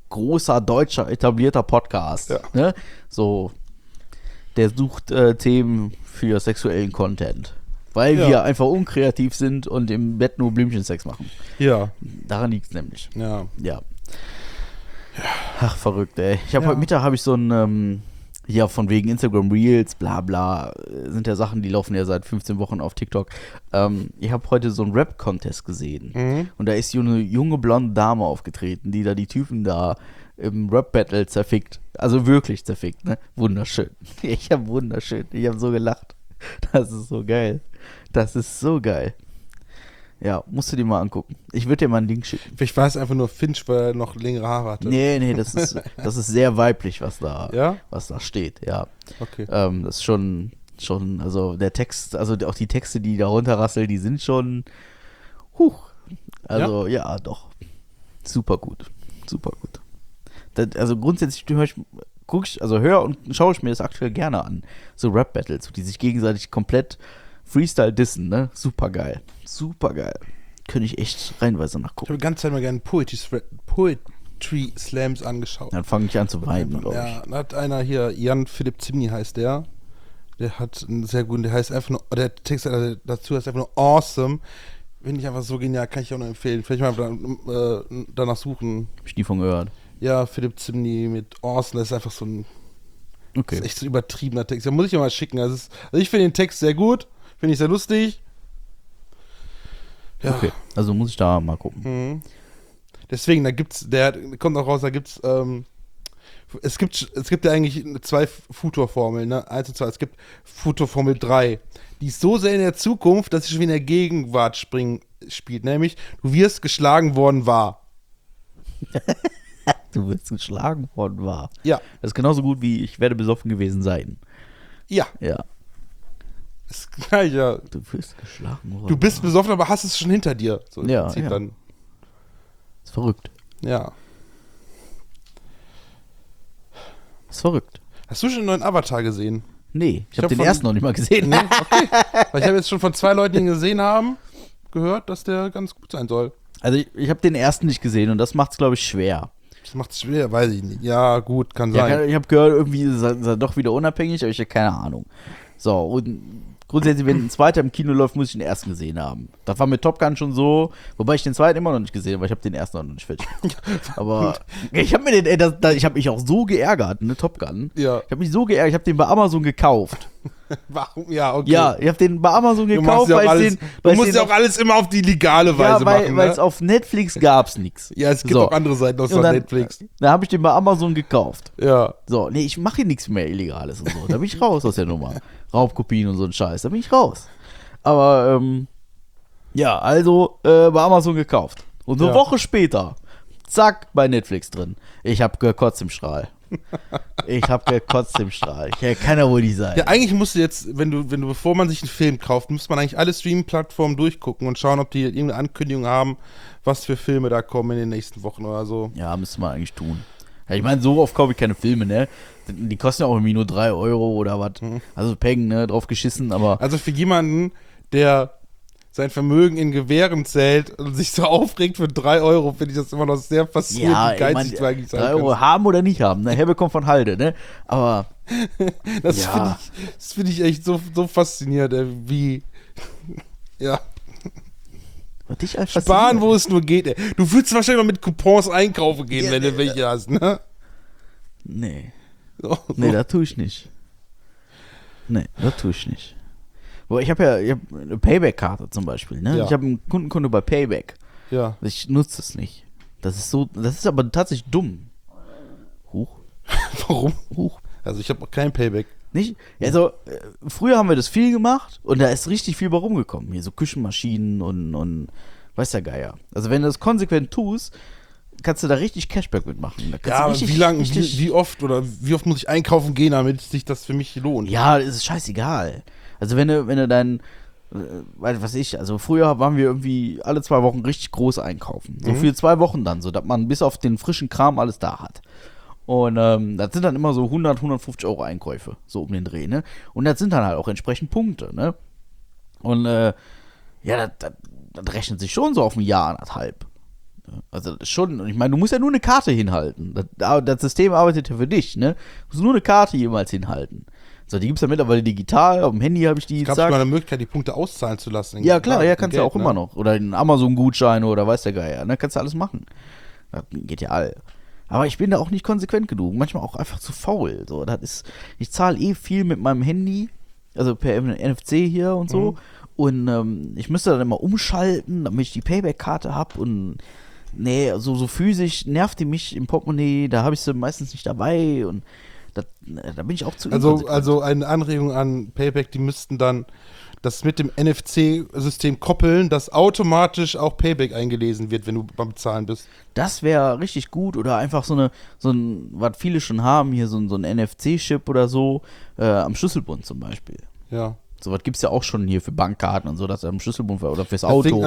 großer deutscher etablierter Podcast. Ja. Ne? So, der sucht Themen für sexuellen Content. Weil Ja. wir einfach unkreativ sind und im Bett nur Blümchensex machen. Ja. Daran liegt es nämlich. Ja. Ja. Ach, verrückt, ey. Ja. Heute Mittag habe ich so ein, ja, von wegen Instagram Reels, bla bla, sind ja Sachen, die laufen ja seit 15 Wochen auf TikTok. Ich habe heute so einen Rap-Contest gesehen. Mhm. Und da ist so eine junge blonde Dame aufgetreten, die da die Typen da im Rap-Battle zerfickt. Also wirklich zerfickt, ne? Wunderschön. Ich habe so gelacht. Das ist so geil. Das ist so geil. Ja, musst du dir mal angucken. Ich würde dir mal einen Link schicken. Vielleicht war es einfach nur Finch, weil er noch längere Haare hatte. Nee, das ist sehr weiblich, was da steht, ja. Okay. Das ist schon, also der Text, also auch die Texte, die da runterrasseln, die sind schon, also ja, doch. Super gut. Also grundsätzlich höre und schaue ich mir das aktuell gerne an. So Rap-Battles, die sich gegenseitig komplett Freestyle dissen, ne? Super geil. Könnte ich echt reihenweise Ich nachgucken. habe die ganze Zeit mal gerne Poetry Slams angeschaut. Dann fange ich an zu weinen, glaube Ja, da hat einer hier, Jan Philipp Zimny heißt der. Der hat einen sehr guten, der heißt einfach nur, der Text dazu heißt einfach nur awesome. Finde ich einfach so genial, kann ich auch nur empfehlen. Vielleicht mal danach suchen. ich. Hab ich nie von gehört. Ja, Philipp Zimny mit awesome, das ist einfach so ein, das Okay. ist echt so ein übertriebener Text. Da muss ich mal schicken. Also ich finde den Text sehr gut, finde ich sehr lustig. Ja. Okay, also muss ich da mal gucken. Mhm. Deswegen, kommt auch raus, es gibt ja eigentlich 2 Futurformeln, ne? 1 und 2. Es gibt Futurformel 3. Die ist so sehr in der Zukunft, dass sie schon wieder in der Gegenwart spielt. Nämlich, du wirst geschlagen worden war. Du wirst geschlagen worden, war. Ja. Das ist genauso gut wie ich werde besoffen gewesen sein. Ja. Ja. Ist gleich, ja. Du wirst geschlagen worden. Du bist besoffen, aber hast es schon hinter dir. So im Ja, Prinzip ja. Dann. Ist verrückt. Ja. Ist verrückt. Hast du schon einen neuen Avatar gesehen? Nee, ich habe hab den von- ersten noch nicht mal gesehen. Nee? Okay. Weil ich habe jetzt schon von 2 Leuten, die ihn gesehen haben, gehört, dass der ganz gut sein soll. Also ich habe den ersten nicht gesehen und das macht's, glaube ich, schwer. Das macht es schwer, weiß ich nicht. Ja, gut, kann Ja, sein. ich habe gehört, irgendwie ist er doch wieder unabhängig, aber ich habe keine Ahnung. So, und grundsätzlich, wenn ein zweiter im Kino läuft, muss ich den ersten gesehen haben. Das war mit Top Gun schon so, wobei ich den zweiten immer noch nicht gesehen habe, weil ich habe den ersten noch nicht fertig geguckt. Aber ich habe mir ich habe mich auch so geärgert, ne, Top Gun. Ja. Ich habe mich so geärgert, ich habe den bei Amazon gekauft. Warum? Ja, okay. Ja, ich habe den bei Amazon Du gekauft, musst ja auch alles immer auf die legale Weise machen, weil ne? es auf Netflix gab's nichts. Ja, es gibt So. auch andere Seiten außer Und dann, Netflix. Da habe ich den bei Amazon gekauft. Ja. So, nee, ich mache hier nichts mehr Illegales und so. Da bin ich raus aus der Nummer. Raubkopien und so ein Scheiß, da bin ich raus. Aber, ja, also bei Amazon gekauft. Und eine Ja. Woche später, zack, bei Netflix drin. Ich habe gekotzt im Strahl. Ja, kann ja wohl nicht sein. Ja, eigentlich musst du jetzt, bevor man sich einen Film kauft, muss man eigentlich alle Streaming-Plattformen durchgucken und schauen, ob die irgendeine Ankündigung haben, was für Filme da kommen in den nächsten Wochen oder so. Ja, müsste man eigentlich tun. Ja, ich meine, so oft kaufe ich keine Filme, ne? Die kosten ja auch irgendwie nur 3 Euro oder was. Also Peng, ne? Drauf geschissen, aber Also für jemanden, der sein Vermögen in Gewehren zählt und sich so aufregt für 3 Euro, finde ich das immer noch sehr faszinierend, ja, wie geizig du eigentlich sein 3 Euro kannst. haben oder nicht haben. Ne? Herbe kommt von Halde, ne? Aber Das Ja. finde ich echt so faszinierend, wie, ja, was dich als sparen, wo es nur geht. Ey. Du würdest wahrscheinlich noch mit Coupons einkaufen gehen, Ja, wenn du welche hast, ne? Nee. So, Nee, das tue ich nicht. Aber ich habe eine Payback-Karte zum Beispiel, ne? Ja. Ich habe ein Kundenkonto bei Payback. ja. Ich nutze es nicht. Das ist aber tatsächlich dumm. Huch. Warum? Also ich habe auch kein Payback. Nicht? Also, früher haben wir das viel gemacht und da ist richtig viel bei rumgekommen. Hier so Küchenmaschinen und weiß der Geier. Also, wenn du das konsequent tust, kannst du da richtig Cashback mitmachen. Da kannst Ja, du aber richtig, wie oft muss ich einkaufen gehen, damit sich das für mich lohnt? Ja, das ist scheißegal. Also, wenn du dein, was ich, also früher waren wir irgendwie alle 2 Wochen richtig groß einkaufen. So für 2 Wochen dann, so dass man bis auf den frischen Kram alles da hat. Und das sind dann immer so 150 Euro Einkäufe, so um den Dreh, ne? Und das sind dann halt auch entsprechend Punkte, ne? Und ja, das rechnet sich schon so auf ein Jahr, 1,5. Also das ist schon, ich meine, du musst ja nur eine Karte hinhalten. Das System arbeitet ja für dich, ne? Du musst nur eine Karte jemals hinhalten. So, die gibt es ja mittlerweile digital, auf dem Handy habe ich die. Es gab sogar eine Möglichkeit, die Punkte auszahlen zu lassen. Ja, klar, ja, kannst du ja auch ne? immer noch. Oder einen Amazon-Gutschein oder weiß der Geier, ne? Kannst du alles machen. Das geht ja all. Aber ich bin da auch nicht konsequent genug. Manchmal auch einfach zu faul. So, ich zahle viel mit meinem Handy, also per NFC hier und so. Und ich müsste dann immer umschalten, damit ich die Payback-Karte habe. Und nee, so physisch nervt die mich im Portemonnaie. Da habe ich sie meistens nicht dabei. Und da bin ich auch zu inkonsequent. Also eine Anregung an Payback, die müssten dann das mit dem NFC-System koppeln, dass automatisch auch Payback eingelesen wird, wenn du beim Bezahlen bist. Das wäre richtig gut. Oder einfach so ein, was viele schon haben, hier so ein NFC-Chip oder so, am Schlüsselbund zum Beispiel. Ja. So was gibt es ja auch schon hier für Bankkarten und so, dass er am Schlüsselbund war oder fürs Auto.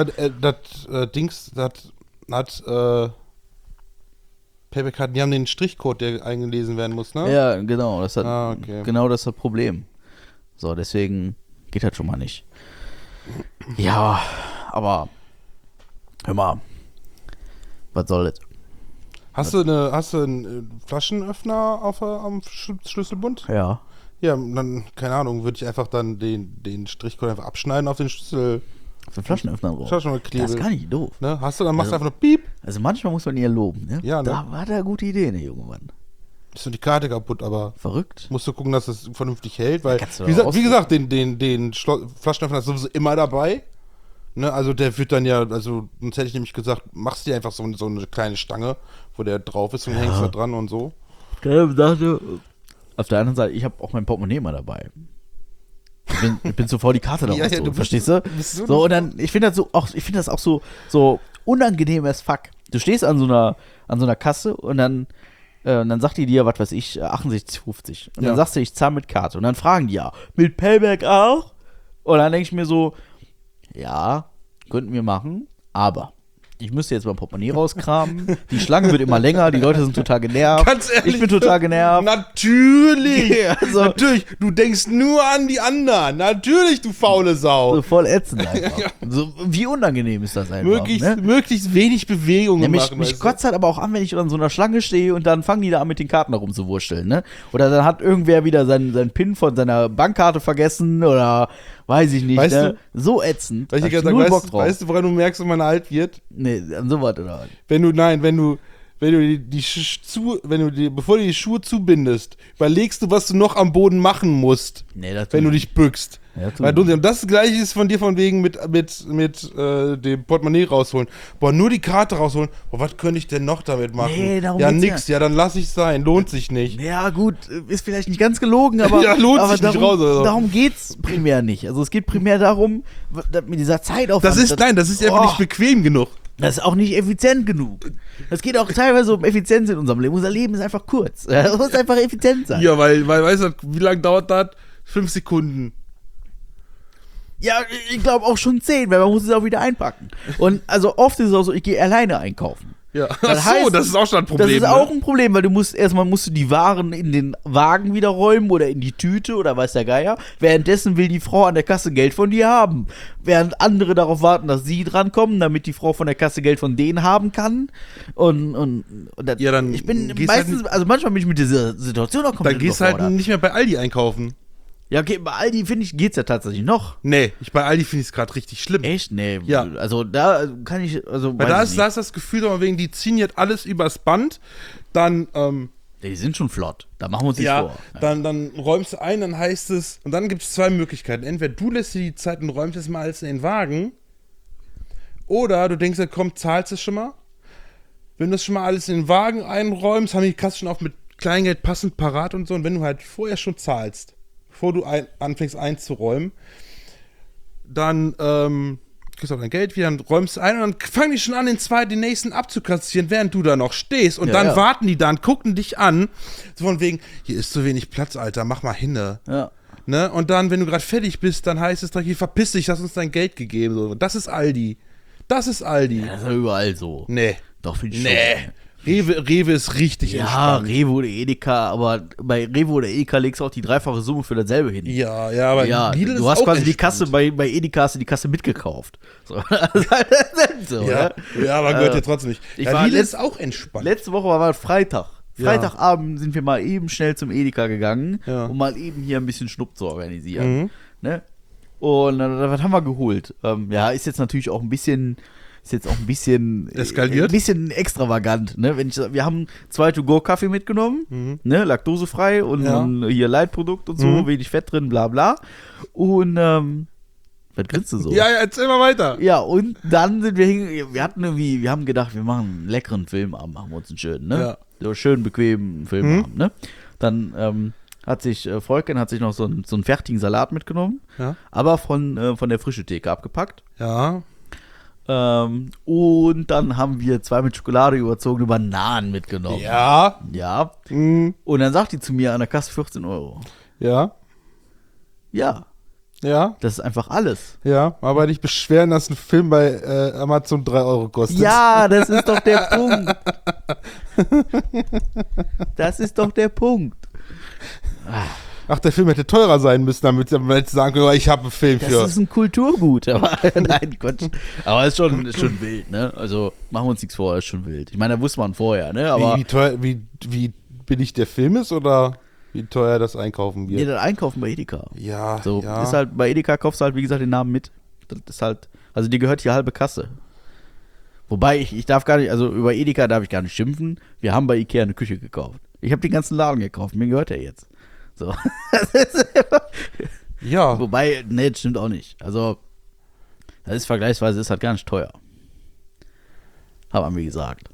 Payback-Karten, die haben den Strichcode, der eingelesen werden muss, ne? Ja, genau. Okay. Genau das ist das Problem. So, deswegen geht das schon mal nicht. Ja, aber hör mal, was soll das? Hast du einen Flaschenöffner am Schlüsselbund? Ja. Ja, dann, keine Ahnung, würde ich einfach dann den Strichcode einfach abschneiden auf den Schlüssel. Auf den Flaschenöffner drauf. Flaschenöffner Das ist gar nicht doof. Ne? Dann machst du einfach nur Piep. Also manchmal muss man ihr loben, ne? Ja, ne? Da war der gute Idee, der junge Mann. Ist so die Karte kaputt, aber Verrückt. musst du gucken, dass es vernünftig hält, weil, Kannst du wie doch gesagt, den Flaschenöffner ist sowieso immer dabei. Ne? Also der wird dann ja, also sonst hätte ich nämlich gesagt, machst dir einfach so eine kleine Stange, wo der drauf ist und hängst da dran und so. Auf der anderen Seite, ich habe auch mein Portemonnaie immer dabei. Ich bin zuvor die Karte da Ja, du verstehst du? bist So, und dann, ich finde das auch so unangenehm as fuck. Du stehst an so einer Kasse und dann sagt die dir, was weiß ich, 68,50. Und dann sagst du, ich zahle mit Karte. Und dann fragen die ja, mit Payback auch? Und dann denke ich mir so, ja, könnten wir machen, aber ich müsste jetzt mein Portemonnaie rauskramen. Die Schlange wird immer länger, die Leute sind total genervt. Ganz ehrlich, ich bin total genervt. Natürlich! Also, Natürlich, du denkst nur an die anderen. Natürlich, du faule Sau. so voll ätzend einfach. So, wie unangenehm ist das einfach? Möglichst wenig Bewegungen machen. Mich kotzt halt aber auch an, wenn ich an so einer Schlange stehe und dann fangen die da an, mit den Karten herumzuwurschteln, ne? Oder dann hat irgendwer wieder seinen PIN von seiner Bankkarte vergessen oder weiß ich nicht, weißt ne? So ätzend. Weil ich Hab gerade null sage, Bock drauf. weißt du, woran du merkst, wenn man alt wird? Nee, an sowas oder was? Wenn du bevor du die Schuhe zubindest, überlegst du, was du noch am Boden machen musst, Nee, das wenn du dich bückst. Ja, Und das gleiche ist von dir von wegen mit dem Portemonnaie rausholen. Boah, nur die Karte rausholen. Boah, was könnte ich denn noch damit machen? Nee, darum ja, geht's nix. Ja, dann lass ich sein. Lohnt sich nicht. Ja, gut, ist vielleicht nicht ganz gelogen, aber, Ja, lohnt aber sich nicht darum, raus, also. darum geht's primär nicht. Also es geht primär darum, mit dieser Zeitaufwand. Das ist einfach nicht bequem genug. Das ist auch nicht effizient genug. Es geht auch teilweise um Effizienz in unserem Leben. Unser Leben ist einfach kurz. Es muss einfach effizient sein. Ja, weil weißt du, wie lange dauert das? 5 Sekunden. Ja, ich glaube auch schon 10, weil man muss es auch wieder einpacken. Und also oft ist es auch so, ich gehe alleine einkaufen. Ja, Das heißt, das ist auch schon ein Problem. Das ist auch ein Problem, weil du musst die Waren in den Wagen wieder räumen oder in die Tüte oder weiß der Geier. Währenddessen will die Frau an der Kasse Geld von dir haben. Während andere darauf warten, dass sie drankommen, damit die Frau von der Kasse Geld von denen haben kann. Und das, Ja, dann ich bin gehst meistens, also manchmal bin ich mit dieser Situation auch komplett Dann gehst du halt überfordert. nicht mehr bei Aldi einkaufen. Ja, okay, bei Aldi, finde ich, geht's ja tatsächlich noch. Nee, bei Aldi finde ich es gerade richtig schlimm. Echt? Nee. Ja. Also da kann ich, also Weil da weiß ist ich nicht. das Gefühl, wegen die ziehen jetzt alles übers Band, dann, Die sind schon flott. Da machen wir uns nicht ja, vor. dann räumst du ein, dann heißt es, und dann gibt es 2 Möglichkeiten. Entweder du lässt dir die Zeit und räumst es mal alles in den Wagen, oder du denkst, komm, zahlst es schon mal. Wenn du das schon mal alles in den Wagen einräumst, haben die Kassen schon auch mit Kleingeld passend parat und so, und wenn du halt vorher schon zahlst, bevor du anfängst einzuräumen, dann kriegst du auch dein Geld wieder, dann räumst du ein und dann fangen die schon an, den nächsten abzukassieren, während du da noch stehst. Und dann warten die da und gucken dich an, so von wegen, hier ist zu wenig Platz, Alter, mach mal hinne. Ja. Ne? Und dann, wenn du gerade fertig bist, dann heißt es direkt, hier, verpiss dich, hast uns dein Geld gegeben. So. Das ist Aldi. Das ist Aldi. Ja, das ist ja überall so. Nee. Doch, finde ich Nee. schon. Rewe ist richtig Ja, entspannt. Rewe oder Edeka, aber bei Rewe oder Edeka legst du auch die dreifache Summe für dasselbe hin. Ja, aber Lidl du ist hast auch quasi die entspannt. Kasse, bei Edeka hast du die Kasse mitgekauft. So, so, Ja, ne? ja, aber gehört dir trotzdem nicht. ich Ja, war Lidl letzt- ist auch entspannt. Letzte Woche war Freitag. Ja. Freitagabend sind wir mal eben schnell zum Edeka gegangen, Ja. um mal eben hier ein bisschen Schnupp zu organisieren. Ne? Und was haben wir geholt? Ja, ist jetzt natürlich auch ein bisschen Eskaliert? ein bisschen extravagant. Ne? Wir haben 2 To-Go-Kaffee mitgenommen, ne? Laktosefrei und Ja. hier Leitprodukt und so, wenig Fett drin, bla bla. Und was grinst du so? Ja, erzähl mal weiter. Ja, und dann sind wir hingegangen, wir haben gedacht, wir machen einen leckeren Filmabend, machen wir uns einen schönen, ne? Ja. So schön bequemen Filmabend, ne? Dann hat sich Volken noch so einen fertigen Salat mitgenommen, Ja. aber von der frischen Theke abgepackt. Ja. Und dann haben wir 2 mit Schokolade überzogene Bananen mitgenommen. Ja. Ja. Mhm. Und dann sagt die zu mir an der Kasse 14 Euro. Ja. Ja, Ja. das ist einfach alles. Ja. Aber nicht beschweren, dass ein Film bei Amazon 3 Euro kostet. Ja, das ist doch der Punkt. Das ist doch der Punkt. Ach, der Film hätte teurer sein müssen, damit sie sagen können, ich habe einen Film Das für. ist ein Kulturgut, aber nein, Quatsch. Aber ist schon wild, ne? Also machen wir uns nichts vor, ist schon wild. Ich meine, da wusste man vorher, ne? Aber Wie teuer, wie billig der Film ist oder wie teuer das einkaufen wird? das Einkaufen bei Edeka. Ja, So, ja. ist halt, bei Edeka kaufst du halt, wie gesagt, den Namen mit. Das ist halt, also dir gehört die halbe Kasse. Wobei, ich darf gar nicht, also über Edeka darf ich gar nicht schimpfen. Wir haben bei Ikea eine Küche gekauft. Ich habe den ganzen Laden gekauft, mir gehört der jetzt. So. Ja. Wobei, nee, das stimmt auch nicht. Also, das ist vergleichsweise, ist halt gar nicht teuer. Hat man mir gesagt.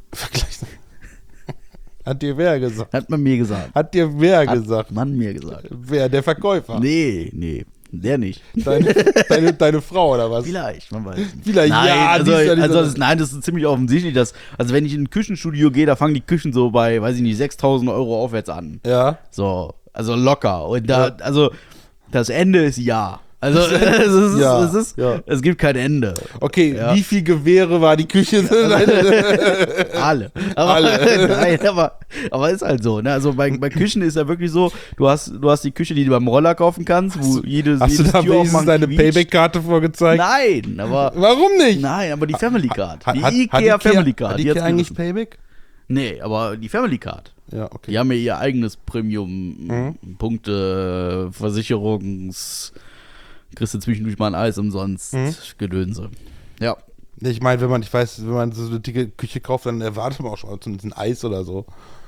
Hat dir wer gesagt? Hat man mir gesagt. Hat dir wer Hat gesagt? man mir gesagt. Wer? Der Verkäufer? Nee, der nicht. Deine Frau oder was? Vielleicht, man weiß nicht. Vielleicht, nein, ja, also, die ist ja nicht so- nein, das ist ziemlich offensichtlich, dass, also wenn ich in ein Küchenstudio gehe, da fangen die Küchen so bei, weiß ich nicht, 6.000 Euro aufwärts an. Ja. So, also locker. Und da, Ja. also, das Ende ist ja. Also, es gibt kein Ende. Okay, Ja. wie viel Gewehre war die Küche? Alle. Aber, Alle. Nein, aber ist halt so. Ne? Also bei Küchen ist ja wirklich so, du hast die Küche, die du beim Roller kaufen kannst, wo jedes Hast du da Tür wenigstens aufmachen deine quietscht. Payback-Karte vorgezeigt? Nein, aber Warum nicht? nein, aber die Family Card. Die Hat Ikea Family Card. Hat die Ikea hat's eigentlich gerissen. Payback? Nee, aber die Family Card. Ja, okay. Die haben ja ihr eigenes Premium-Punkte, Versicherungs... Kriegst du zwischendurch mal ein Eis umsonst. Gedönse. Ja. Ich meine, wenn man so eine dicke Küche kauft, dann erwartet man auch schon ein Eis oder so.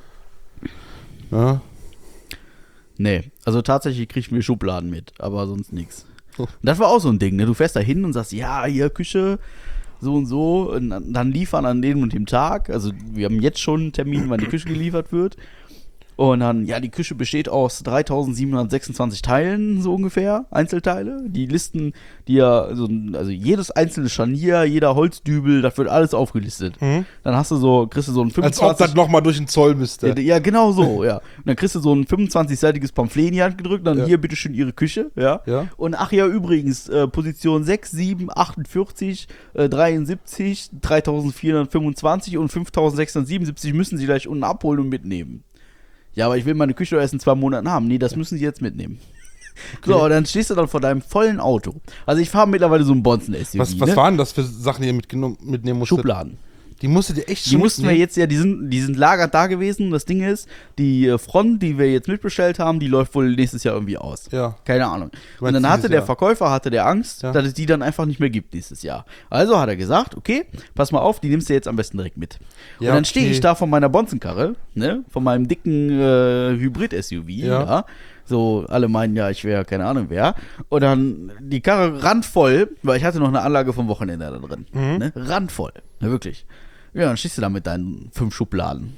Ja. Nee, also tatsächlich krieg ich mir Schubladen mit, aber sonst nichts. Das war auch so ein Ding, ne? Du fährst da hin und sagst, ja, hier Küche, so und dann liefern an dem und dem Tag. Also wir haben jetzt schon einen Termin, wann die Küche geliefert wird. Und dann, ja, die Küche besteht aus 3.726 Teilen, so ungefähr, Einzelteile. Die Listen, die ja, also jedes einzelne Scharnier, jeder Holzdübel, das wird alles aufgelistet. Dann kriegst du so einen 25... Als ob das nochmal durch den Zoll müsste. Ja, genau so, ja. Und dann kriegst du so ein 25-seitiges Pamphlet in die Hand gedrückt, dann Ja. hier bitteschön Ihre Küche, ja. Ja. Und ach ja, übrigens, Position 6, 7, 48, 73, 3425 und 5677 müssen Sie gleich unten abholen und mitnehmen. Ja, aber ich will meine Küche erst in 2 Monaten haben. Nee, das müssen Sie jetzt mitnehmen. Okay. So, dann stehst du dann vor deinem vollen Auto. Also ich fahre mittlerweile so ein Bonzen-SUV. Was waren das für Sachen, die ihr mitnehmen musstet? Schubladen. Die musstet ihr echt Die schon mussten wir mitnehmen? jetzt ja, die sind lagert da gewesen. Das Ding ist, die Front, die wir jetzt mitbestellt haben, die läuft wohl nächstes Jahr irgendwie aus. Ja. Keine Ahnung. Du Und meinst dann hatte dieses der Jahr? Verkäufer der Angst, Ja. dass es die dann einfach nicht mehr gibt nächstes Jahr. Also hat er gesagt, okay, pass mal auf, die nimmst du jetzt am besten direkt mit. Ja, und dann stehe okay. ich da von meiner Bonzenkarre, ne, von meinem dicken Hybrid-SUV, ja. So, alle meinen ja, ich wäre keine Ahnung wer. Und dann die Karre randvoll, weil ich hatte noch eine Anlage vom Wochenende da drin. Ne? Randvoll. Ja, wirklich. Ja, dann stehst du da mit deinen 5 Schubladen.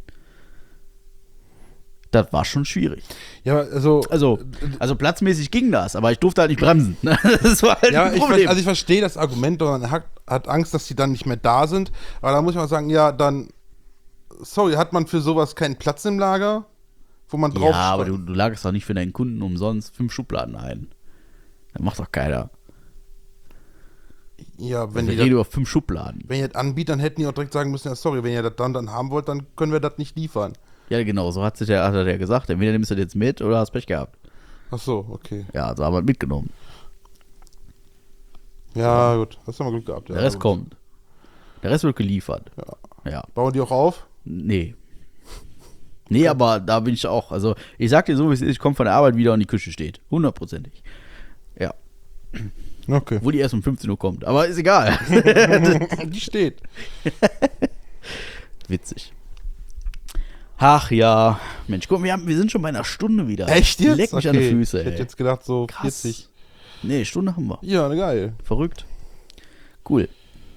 Das war schon schwierig. Ja, also Also platzmäßig ging das, aber ich durfte halt nicht bremsen. Das war halt ja, ein Problem. ich verstehe das Argument, man hat Angst, dass die dann nicht mehr da sind. Aber da muss ich mal sagen, ja, dann, sorry, hat man für sowas keinen Platz im Lager, wo man drauf ja, aber du lagerst doch nicht für deinen Kunden umsonst 5 Schubladen ein. Das macht doch keiner. Ja, wenn Wir die reden das, über 5 Schubladen. wenn ihr das anbietet, dann hätten die auch direkt sagen müssen, ja, sorry, wenn ihr das dann haben wollt, dann können wir das nicht liefern. Ja, genau, so hat er der gesagt. Entweder nimmst du das jetzt mit oder hast Pech gehabt. Ach so, okay. Ja, also haben wir mitgenommen. Ja, gut. Hast du mal Glück gehabt. Ja, Der Rest gut. kommt. Der Rest wird geliefert. Ja. Bauen die auch auf? Nee. Nee, aber da bin ich auch. Also, ich sag dir so, wie es ist, ich komme von der Arbeit wieder und die Küche steht. 100%. Ja. Okay. Wo die erst um 15 Uhr kommt. Aber ist egal. Die steht. Witzig. Ach ja. Mensch, guck, wir sind schon bei einer Stunde wieder. Echt jetzt? Leck mich an die Füße, Ich hätte ey. jetzt gedacht, so Krass. 40. Nee, Stunde haben wir. Ja, geil. Verrückt. Cool.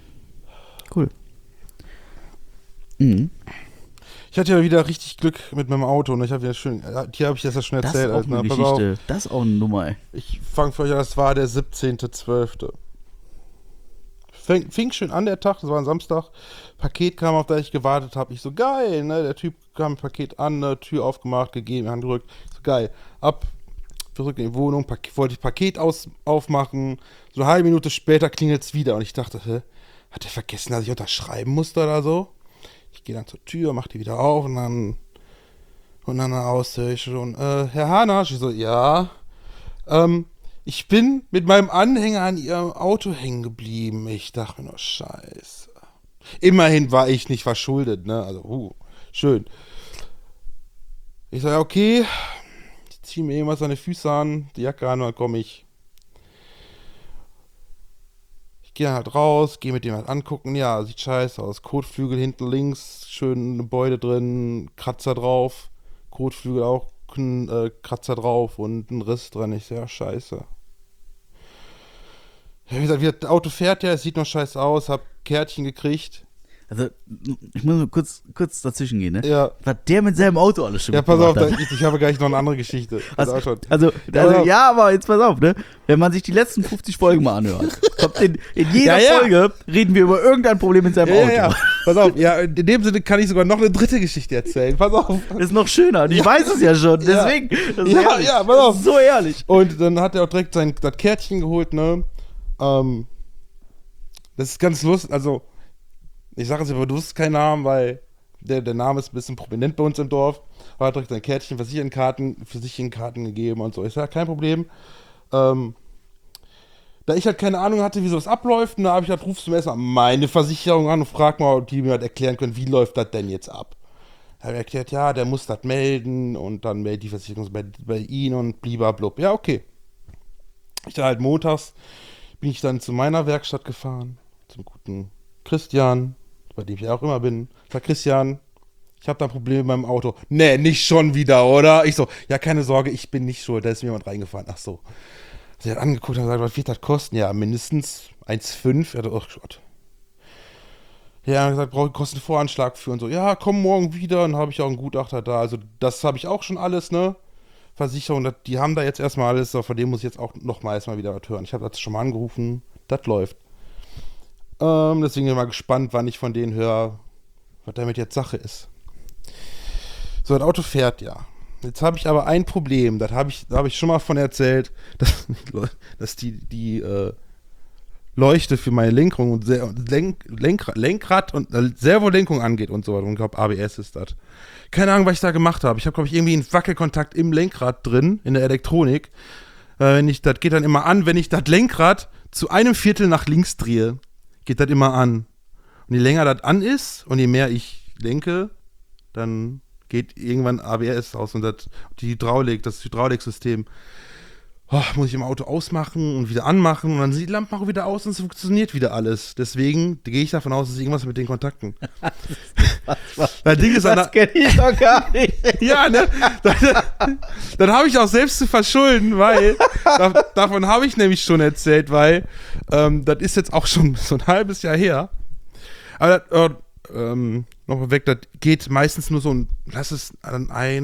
Mhm. Ich hatte ja wieder richtig Glück mit meinem Auto und ich habe ja schön, hier habe ich das ja schon Das ist erzählt. auch eine Pass auf, Geschichte. Das ist auch eine Nummer, ey. ich fange für euch an, das war der 17.12. Fing schön an der Tag, das war ein Samstag. Paket kam, auf das ich gewartet habe. Ich so, geil, ne? Der Typ kam mit Paket an, ne? Tür aufgemacht, gegeben, Hand gedrückt. Ich so, geil. Zurück in die Wohnung, wollte ich Paket aufmachen. So eine halbe Minute später klingelt es wieder und ich dachte, hat der vergessen, dass ich unterschreiben musste oder so? Ich gehe dann zur Tür, mach die wieder auf und dann aus, höre ich schon, Herr Hanasch, ich so, ja, ich bin mit meinem Anhänger an Ihrem Auto hängen geblieben. Ich dachte mir nur, scheiße. Immerhin war ich nicht verschuldet, ne, also, schön. Ich so, ja, okay, ich ziehe mir irgendwas an die Füße an, die Jacke an und dann komme ich. Ich gehe halt raus, gehe mit dem halt angucken, ja, sieht scheiße aus. Kotflügel hinten links, schön eine Beule drin, Kratzer drauf. Kotflügel auch, Kratzer drauf und ein Riss dran. Ich so, ja, scheiße. Ja, wie gesagt, das Auto fährt ja, es sieht noch scheiße aus, hab Kärtchen gekriegt. Also, ich muss mal kurz dazwischen gehen, ne? Ja. Was der mit seinem Auto alles schon Ja, pass auf, gemacht hat. ich habe gleich noch eine andere Geschichte. Also, Ja. ja, aber jetzt pass auf, ne? Wenn man sich die letzten 50 Folgen mal anhört, kommt in jeder Ja, ja. Folge reden wir über irgendein Problem mit seinem Auto. Ja. Pass auf, ja, in dem Sinne kann ich sogar noch eine dritte Geschichte erzählen. Pass auf. Das ist noch schöner. Und ich weiß es ja schon. Deswegen. Das ist Ja, ehrlich. ja, pass auf. Das ist so ehrlich. Und dann hat er auch direkt das Kärtchen geholt, ne? Das ist ganz lustig, also ich sage es aber, du wusstest keinen Namen, weil der Name ist ein bisschen prominent bei uns im Dorf. Er hat direkt sein Kärtchen für sich in Karten gegeben und so. Ich sage, kein Problem. Da ich halt keine Ahnung hatte, wie sowas abläuft, da habe ich halt, rufst du mir erstmal meine Versicherung an und frag mal, ob die mir halt erklären können, wie läuft das denn jetzt ab. Da habe ich erklärt, ja, der muss das melden und dann meldet die Versicherung bei ihm und blub. Ja, okay. Ich dann halt montags bin ich dann zu meiner Werkstatt gefahren, zum guten Christian, bei dem ich ja auch immer bin. Ich sag, Christian, ich habe da ein Problem mit meinem Auto. Nee, nicht schon wieder, oder? Ich so, ja, keine Sorge, ich bin nicht schuld, da ist mir jemand reingefahren. Ach so. Sie hat angeguckt und gesagt, was wird das kosten? Ja, mindestens 1,5. Ja, oh Gott. Ja, hat gesagt, brauche kostet einen Voranschlag für und so. Ja, komm morgen wieder, dann habe ich auch einen Gutachter da. Also das habe ich auch schon alles, ne? Versicherung, die haben da jetzt erstmal alles, von dem muss ich jetzt auch nochmal erstmal wieder was hören. Ich habe das schon mal angerufen, das läuft. Deswegen bin ich mal gespannt, wann ich von denen höre, was damit jetzt Sache ist. So, das Auto fährt ja. Jetzt habe ich aber ein Problem, da habe ich schon mal von erzählt, dass die Leuchte für meine Lenkung und Lenkrad und Servolenkung angeht und so. Und ich glaube, ABS ist das. Keine Ahnung, was ich da gemacht habe. Ich habe, glaube ich, irgendwie einen Wackelkontakt im Lenkrad drin, in der Elektronik. Das geht dann immer an, wenn ich das Lenkrad zu 1/4 nach links drehe, geht das immer an. Und je länger das an ist und je mehr ich lenke, dann geht irgendwann ABS aus und das Hydrauliksystem. Muss ich im Auto ausmachen und wieder anmachen und dann sind die Lampen auch wieder aus und es funktioniert wieder alles. Deswegen gehe ich davon aus, dass irgendwas mit den Kontakten. Das Ding ist Das kenne ich doch gar nicht. ja, ne? Dann habe ich auch selbst zu verschulden, weil davon habe ich nämlich schon erzählt, weil das ist jetzt auch schon so ein halbes Jahr her. Aber nochmal weg, das geht meistens nur so lass es dann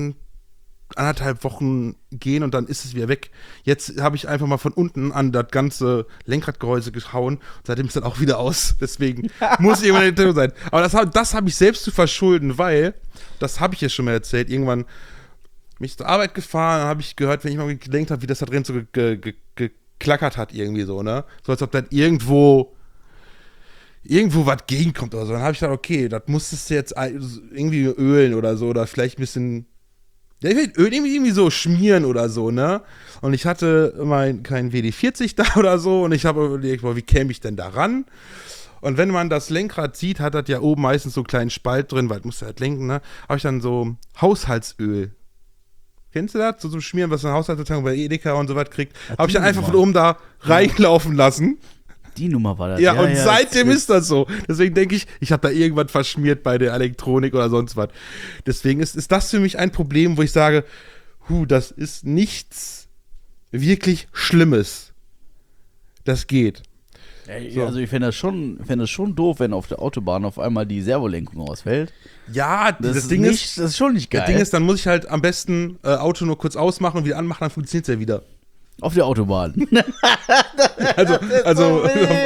1,5 Wochen gehen und dann ist es wieder weg. Jetzt habe ich einfach mal von unten an das ganze Lenkradgehäuse gehauen und seitdem ist das auch wieder aus. Deswegen muss jemand drin sein. Aber das habe ich selbst zu verschulden, weil, das habe ich ja schon mal erzählt, irgendwann bin ich zur Arbeit gefahren, dann habe ich gehört, wenn ich mal gelenkt habe, wie das da drin so geklackert hat irgendwie so, ne? So als ob das irgendwo irgendwo was gegenkommt oder so. Dann habe ich gedacht, okay, das musstest du jetzt irgendwie ölen oder so oder vielleicht ein bisschen, ja, ich will Öl irgendwie so schmieren oder so, ne? Und ich hatte kein WD-40 da oder so und ich habe überlegt, boah, wie käme ich denn da ran? Und wenn man das Lenkrad sieht, hat das ja oben meistens so einen kleinen Spalt drin, weil du musst halt lenken, ne? Habe ich dann so Haushaltsöl. Kennst du das? So zum Schmieren, was ein Haushaltsöl bei Edeka und so was kriegt. Habe ich dann einfach von oben da reinlaufen lassen. Die Nummer war das. Ja, und seitdem ist das so. Deswegen denke ich habe da irgendwas verschmiert bei der Elektronik oder sonst was. Deswegen ist das für mich ein Problem, wo ich sage, das ist nichts wirklich Schlimmes. Das geht. So. Also ich fände das schon doof, wenn auf der Autobahn auf einmal die Servolenkung ausfällt. Ja, das ist schon nicht geil. Das Ding ist, dann muss ich halt am besten Auto nur kurz ausmachen und wieder anmachen, dann funktioniert es ja wieder. Auf der Autobahn. Also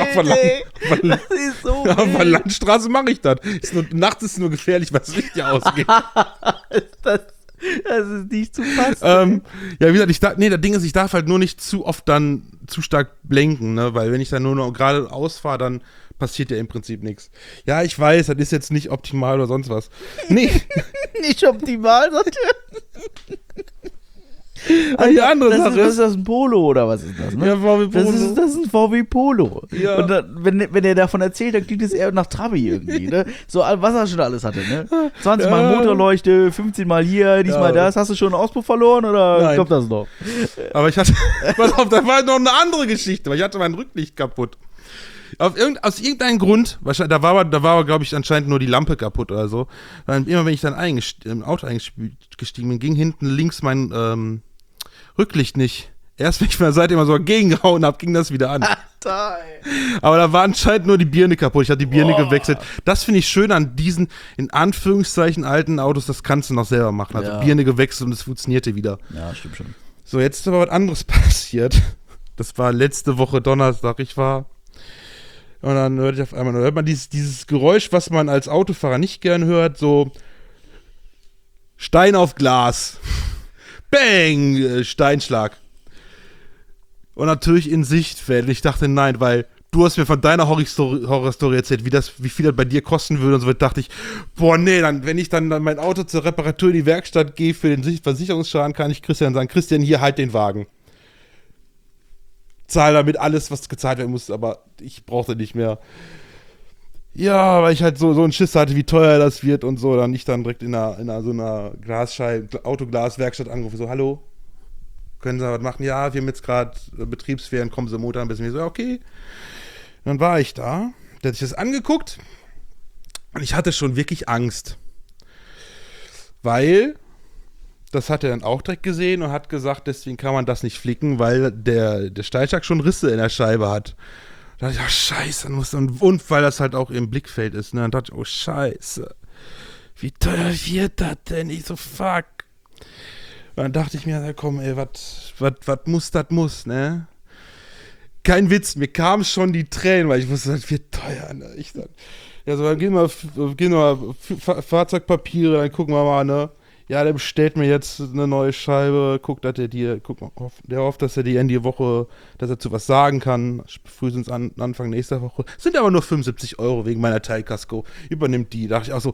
So auf der Landstraße mache ich das. Nachts ist es nur gefährlich, weil das Licht ja ausgeht. Das ist nicht zu fassen. Ja, wie gesagt, das Ding ist, ich darf halt nur nicht zu oft dann zu stark blenken, ne? Weil wenn ich dann nur noch gerade ausfahre, dann passiert ja im Prinzip nichts. Ja, ich weiß, das ist jetzt nicht optimal oder sonst was. Nee. Nicht optimal, sagt Eine andere Sache. Was ist das, ein Polo oder was ist das? Ne? Ja, VW Polo. Das ist ein VW Polo. Ja. Und dann, wenn er davon erzählt, dann klingt es eher nach Trabi irgendwie. Ne? So, was er schon alles hatte. Ne? 20 Mal Motorleuchte, 15 Mal hier, diesmal das. Hast du schon einen Auspuff verloren oder Nein. kommt das noch? Aber ich hatte, pass auf, da war noch eine andere Geschichte, weil ich hatte mein Rücklicht kaputt. Aus irgendeinem Grund, wahrscheinlich, da war glaube ich, anscheinend nur die Lampe kaputt oder so. Weil immer wenn ich dann im Auto eingestiegen bin, ging hinten links mein Rücklicht nicht. Erst wenn ich von der Seite immer so gegengehauen habe, ging das wieder an. Aber da war anscheinend nur die Birne kaputt. Ich hatte die Birne gewechselt. Das finde ich schön an diesen, in Anführungszeichen, alten Autos, das kannst du noch selber machen. Also Birne gewechselt und es funktionierte wieder. Ja, stimmt schon. So, jetzt ist aber was anderes passiert. Das war letzte Woche Donnerstag, und dann hört man dieses Geräusch, was man als Autofahrer nicht gern hört, so Stein auf Glas. Bang! Steinschlag. Und natürlich in Sichtfeld. Und ich dachte, nein, weil du hast mir von deiner Horrorstory erzählt, wie viel das bei dir kosten würde und so. Dachte ich, boah, nee, wenn ich dann mein Auto zur Reparatur in die Werkstatt gehe für den Versicherungsschaden, kann ich Christian sagen, Christian, hier, halt den Wagen. Zahl damit alles, was gezahlt werden muss, aber ich brauchte nicht mehr. Ja, weil ich halt so einen Schiss hatte, wie teuer das wird und so, dann nicht dann direkt in so einer Autoglaswerkstatt angerufen, so, hallo, können Sie was machen? Ja, wir haben jetzt gerade Betriebsferien, kommen Sie Montag ein bisschen. Ich so, okay. Dann war ich da, der hat sich das angeguckt und ich hatte schon wirklich Angst. Weil, das hat er dann auch direkt gesehen und hat gesagt, deswegen kann man das nicht flicken, weil der Steinschlag schon Risse in der Scheibe hat. Da dachte ich, ach scheiße, und weil das halt auch im Blickfeld ist, ne? Dann dachte ich, oh scheiße, wie teuer wird das denn? Ich so, fuck. Und dann dachte ich mir, komm ey, was muss, ne? Kein Witz, mir kamen schon die Tränen, weil ich wusste, das wird teuer, ne? Ich dann, ja, so, dann gehen wir Fahrzeugpapiere, dann gucken wir mal, ne? Ja, der bestellt mir jetzt eine neue Scheibe, der hofft, dass er die in die Woche, dass er zu was sagen kann, frühestens Anfang nächster Woche. Sind aber nur 75 € wegen meiner Teilkasko. Übernimmt die. Da dachte ich auch so,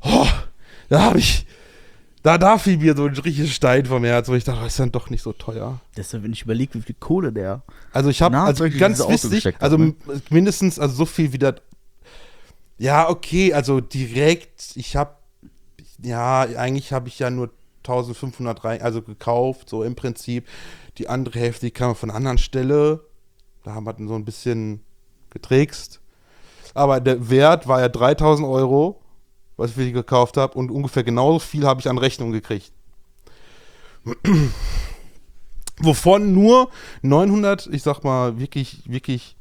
da fiel mir so ein richtiger Stein vom Herz, wo ich dachte, das ist dann doch nicht so teuer. Deshalb, wenn ich überlege, wie viel Kohle der. Also ich habe, ganz wichtig, mindestens, also so viel wie das. Ja, okay, also direkt, eigentlich habe ich ja nur 1500 gekauft, so im Prinzip. Die andere Hälfte, die kam von einer anderen Stelle. Da haben wir dann so ein bisschen getrickst. Aber der Wert war ja 3.000 €, was ich gekauft habe. Und ungefähr genauso viel habe ich an Rechnung gekriegt. Wovon nur 900, ich sag mal, wirklich, wirklich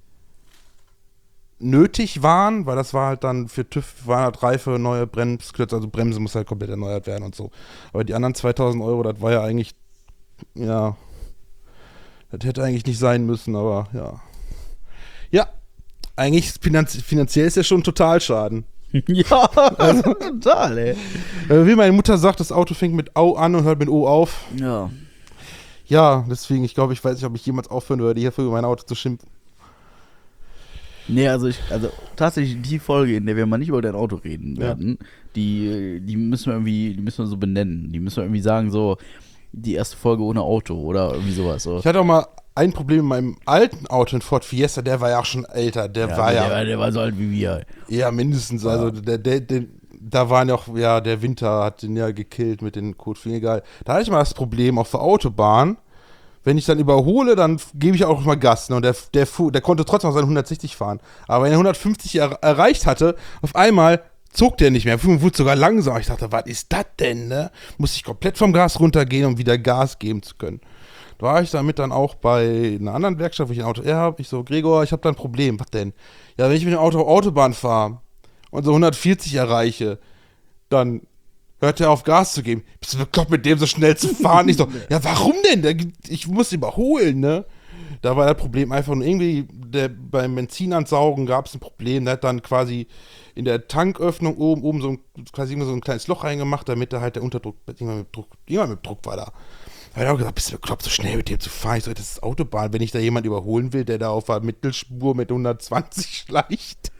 nötig waren, weil das war halt dann für TÜV, waren halt Reife, neue Bremsklötze, also Bremse muss halt komplett erneuert werden und so. Aber die anderen 2.000 €, das war ja eigentlich, ja, das hätte eigentlich nicht sein müssen, aber ja. Ja, eigentlich finanziell ist ja schon ein Totalschaden. Ja, also, total, ey. Wie meine Mutter sagt, das Auto fängt mit Au an und hört mit O auf. Ja. Ja, deswegen, ich weiß nicht, ob ich jemals aufhören würde, hierfür über mein Auto zu schimpfen. Nee, also tatsächlich die Folge, in der wir mal nicht über dein Auto reden werden, die müssen wir so benennen. Die müssen wir irgendwie sagen, so, die erste Folge ohne Auto oder irgendwie sowas. So. Ich hatte auch mal ein Problem in meinem alten Auto, in Ford Fiesta, der war ja auch schon älter. Der war so alt wie wir. Ja, mindestens. Also da waren ja auch, der Winter hat den ja gekillt mit den Kotfliegen, egal. Da hatte ich mal das Problem auf der Autobahn, wenn ich dann überhole, dann gebe ich auch mal Gas. Ne? Und der konnte trotzdem noch seine 160 fahren. Aber wenn er 150 erreicht hatte, auf einmal zog der nicht mehr. Wurde sogar langsam. Ich dachte, was ist das denn? Ne? Musste ich komplett vom Gas runtergehen, um wieder Gas geben zu können. Da war ich damit dann auch bei einer anderen Werkstatt, wo ich ein Auto habe. Ich so, Gregor, ich habe da ein Problem. Was denn? Ja, wenn ich mit dem Auto Autobahn fahre und so 140 erreiche, dann hört er auf Gas zu geben. Bist du bekloppt, mit dem so schnell zu fahren? Ich so, ja, warum denn? Ich muss überholen, ne? Da war das Problem einfach nur irgendwie, beim Benzinansaugen gab es ein Problem. Der hat dann quasi in der Tanköffnung oben so ein kleines Loch reingemacht, damit da halt der Unterdruck, irgendwann mit Druck war da. Da habe ich auch gesagt, bist du bekloppt, so schnell mit dem zu fahren? Ich so, das ist Autobahn, wenn ich da jemand überholen will, der da auf der Mittelspur mit 120 schleicht.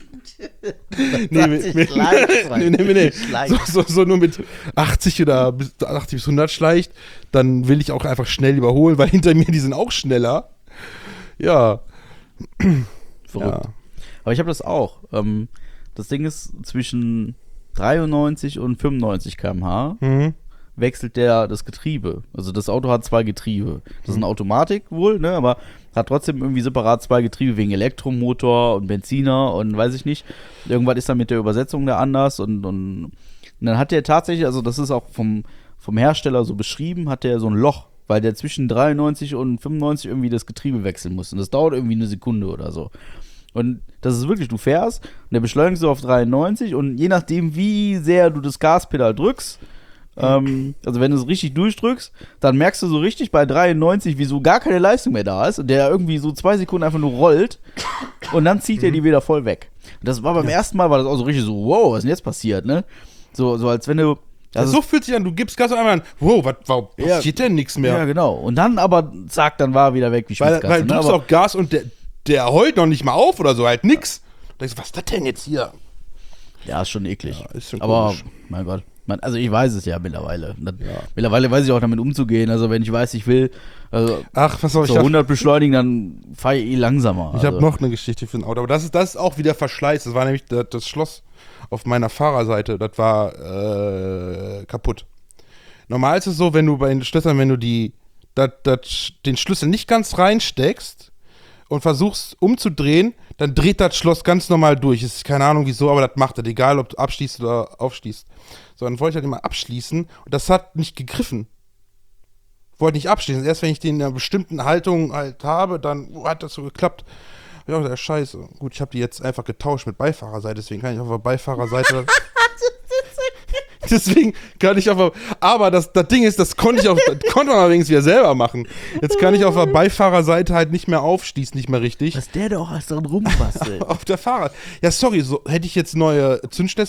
Nee. So nur mit 80 oder bis 80 bis 100 schleicht, dann will ich auch einfach schnell überholen, weil hinter mir die sind auch schneller. Ja. Verrückt. Ja. Aber ich habe das auch. Das Ding ist, zwischen 93 und 95 km/h wechselt das Getriebe. Also das Auto hat 2 Getriebe. Das ist eine Automatik wohl, ne, aber hat trotzdem irgendwie separat 2 Getriebe wegen Elektromotor und Benziner und weiß ich nicht. Irgendwas ist dann mit der Übersetzung da anders und dann hat der tatsächlich, also das ist auch vom Hersteller so beschrieben, hat der so ein Loch, weil der zwischen 93 und 95 irgendwie das Getriebe wechseln muss. Und das dauert irgendwie eine Sekunde oder so. Und das ist wirklich, du fährst und der beschleunigst so auf 93 und je nachdem, wie sehr du das Gaspedal drückst, also wenn du es richtig durchdrückst, dann merkst du so richtig bei 93, wieso gar keine Leistung mehr da ist und der irgendwie so 2 Sekunden einfach nur rollt und dann zieht er die wieder voll weg. Und das war beim ersten Mal, war das auch so richtig so, wow, was ist denn jetzt passiert, ne? So als wenn du... Also so fühlt sich an, du gibst Gas und einmal, wow, was passiert denn nichts mehr? Ja, genau. Und dann aber, zack, dann war er wieder weg wie Schmitzkatze. Weil du drückst auch Gas und der heult noch nicht mal auf oder so, halt nix. Da denkst du, was ist das denn jetzt hier? Ja, ist schon eklig. Ja, ist schon aber, komisch. Mein Gott. Also ich weiß es ja mittlerweile. Mittlerweile weiß ich auch damit umzugehen. Also wenn ich weiß, ich will pass auf, 100 beschleunigen, dann fahre ich langsamer. Ich habe noch eine Geschichte für ein Auto, aber das ist auch wieder Verschleiß. Das war nämlich das Schloss auf meiner Fahrerseite, das war kaputt. Normal ist es so, wenn du bei den Schlössern, wenn du den Schlüssel nicht ganz reinsteckst und versuchst umzudrehen, dann dreht das Schloss ganz normal durch. Es ist keine Ahnung wieso, aber das macht das, egal ob du abschließt oder aufschließt. So, dann wollte ich halt immer abschließen und das hat nicht gegriffen. Wollte nicht abschließen. Erst wenn ich den in einer bestimmten Haltung halt habe, dann hat das so geklappt. Ja, der Scheiße. Gut, ich habe die jetzt einfach getauscht mit Beifahrerseite, deswegen kann ich auf der Beifahrerseite. Deswegen kann ich aber das Ding ist, das konnte man allerdings wieder selber machen. Jetzt kann ich auf der Beifahrerseite halt nicht mehr aufschließen, nicht mehr richtig. Was der doch alles dran rumbastelt. Auf der Fahrer. Ja, sorry, so hätte ich jetzt neue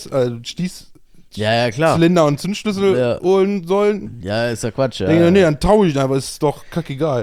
ja, klar. Zylinder und Zündschlüssel holen sollen. Ja, ist ja Quatsch, ja. Nee, dann tausche ich ihn, aber ist doch kackegal.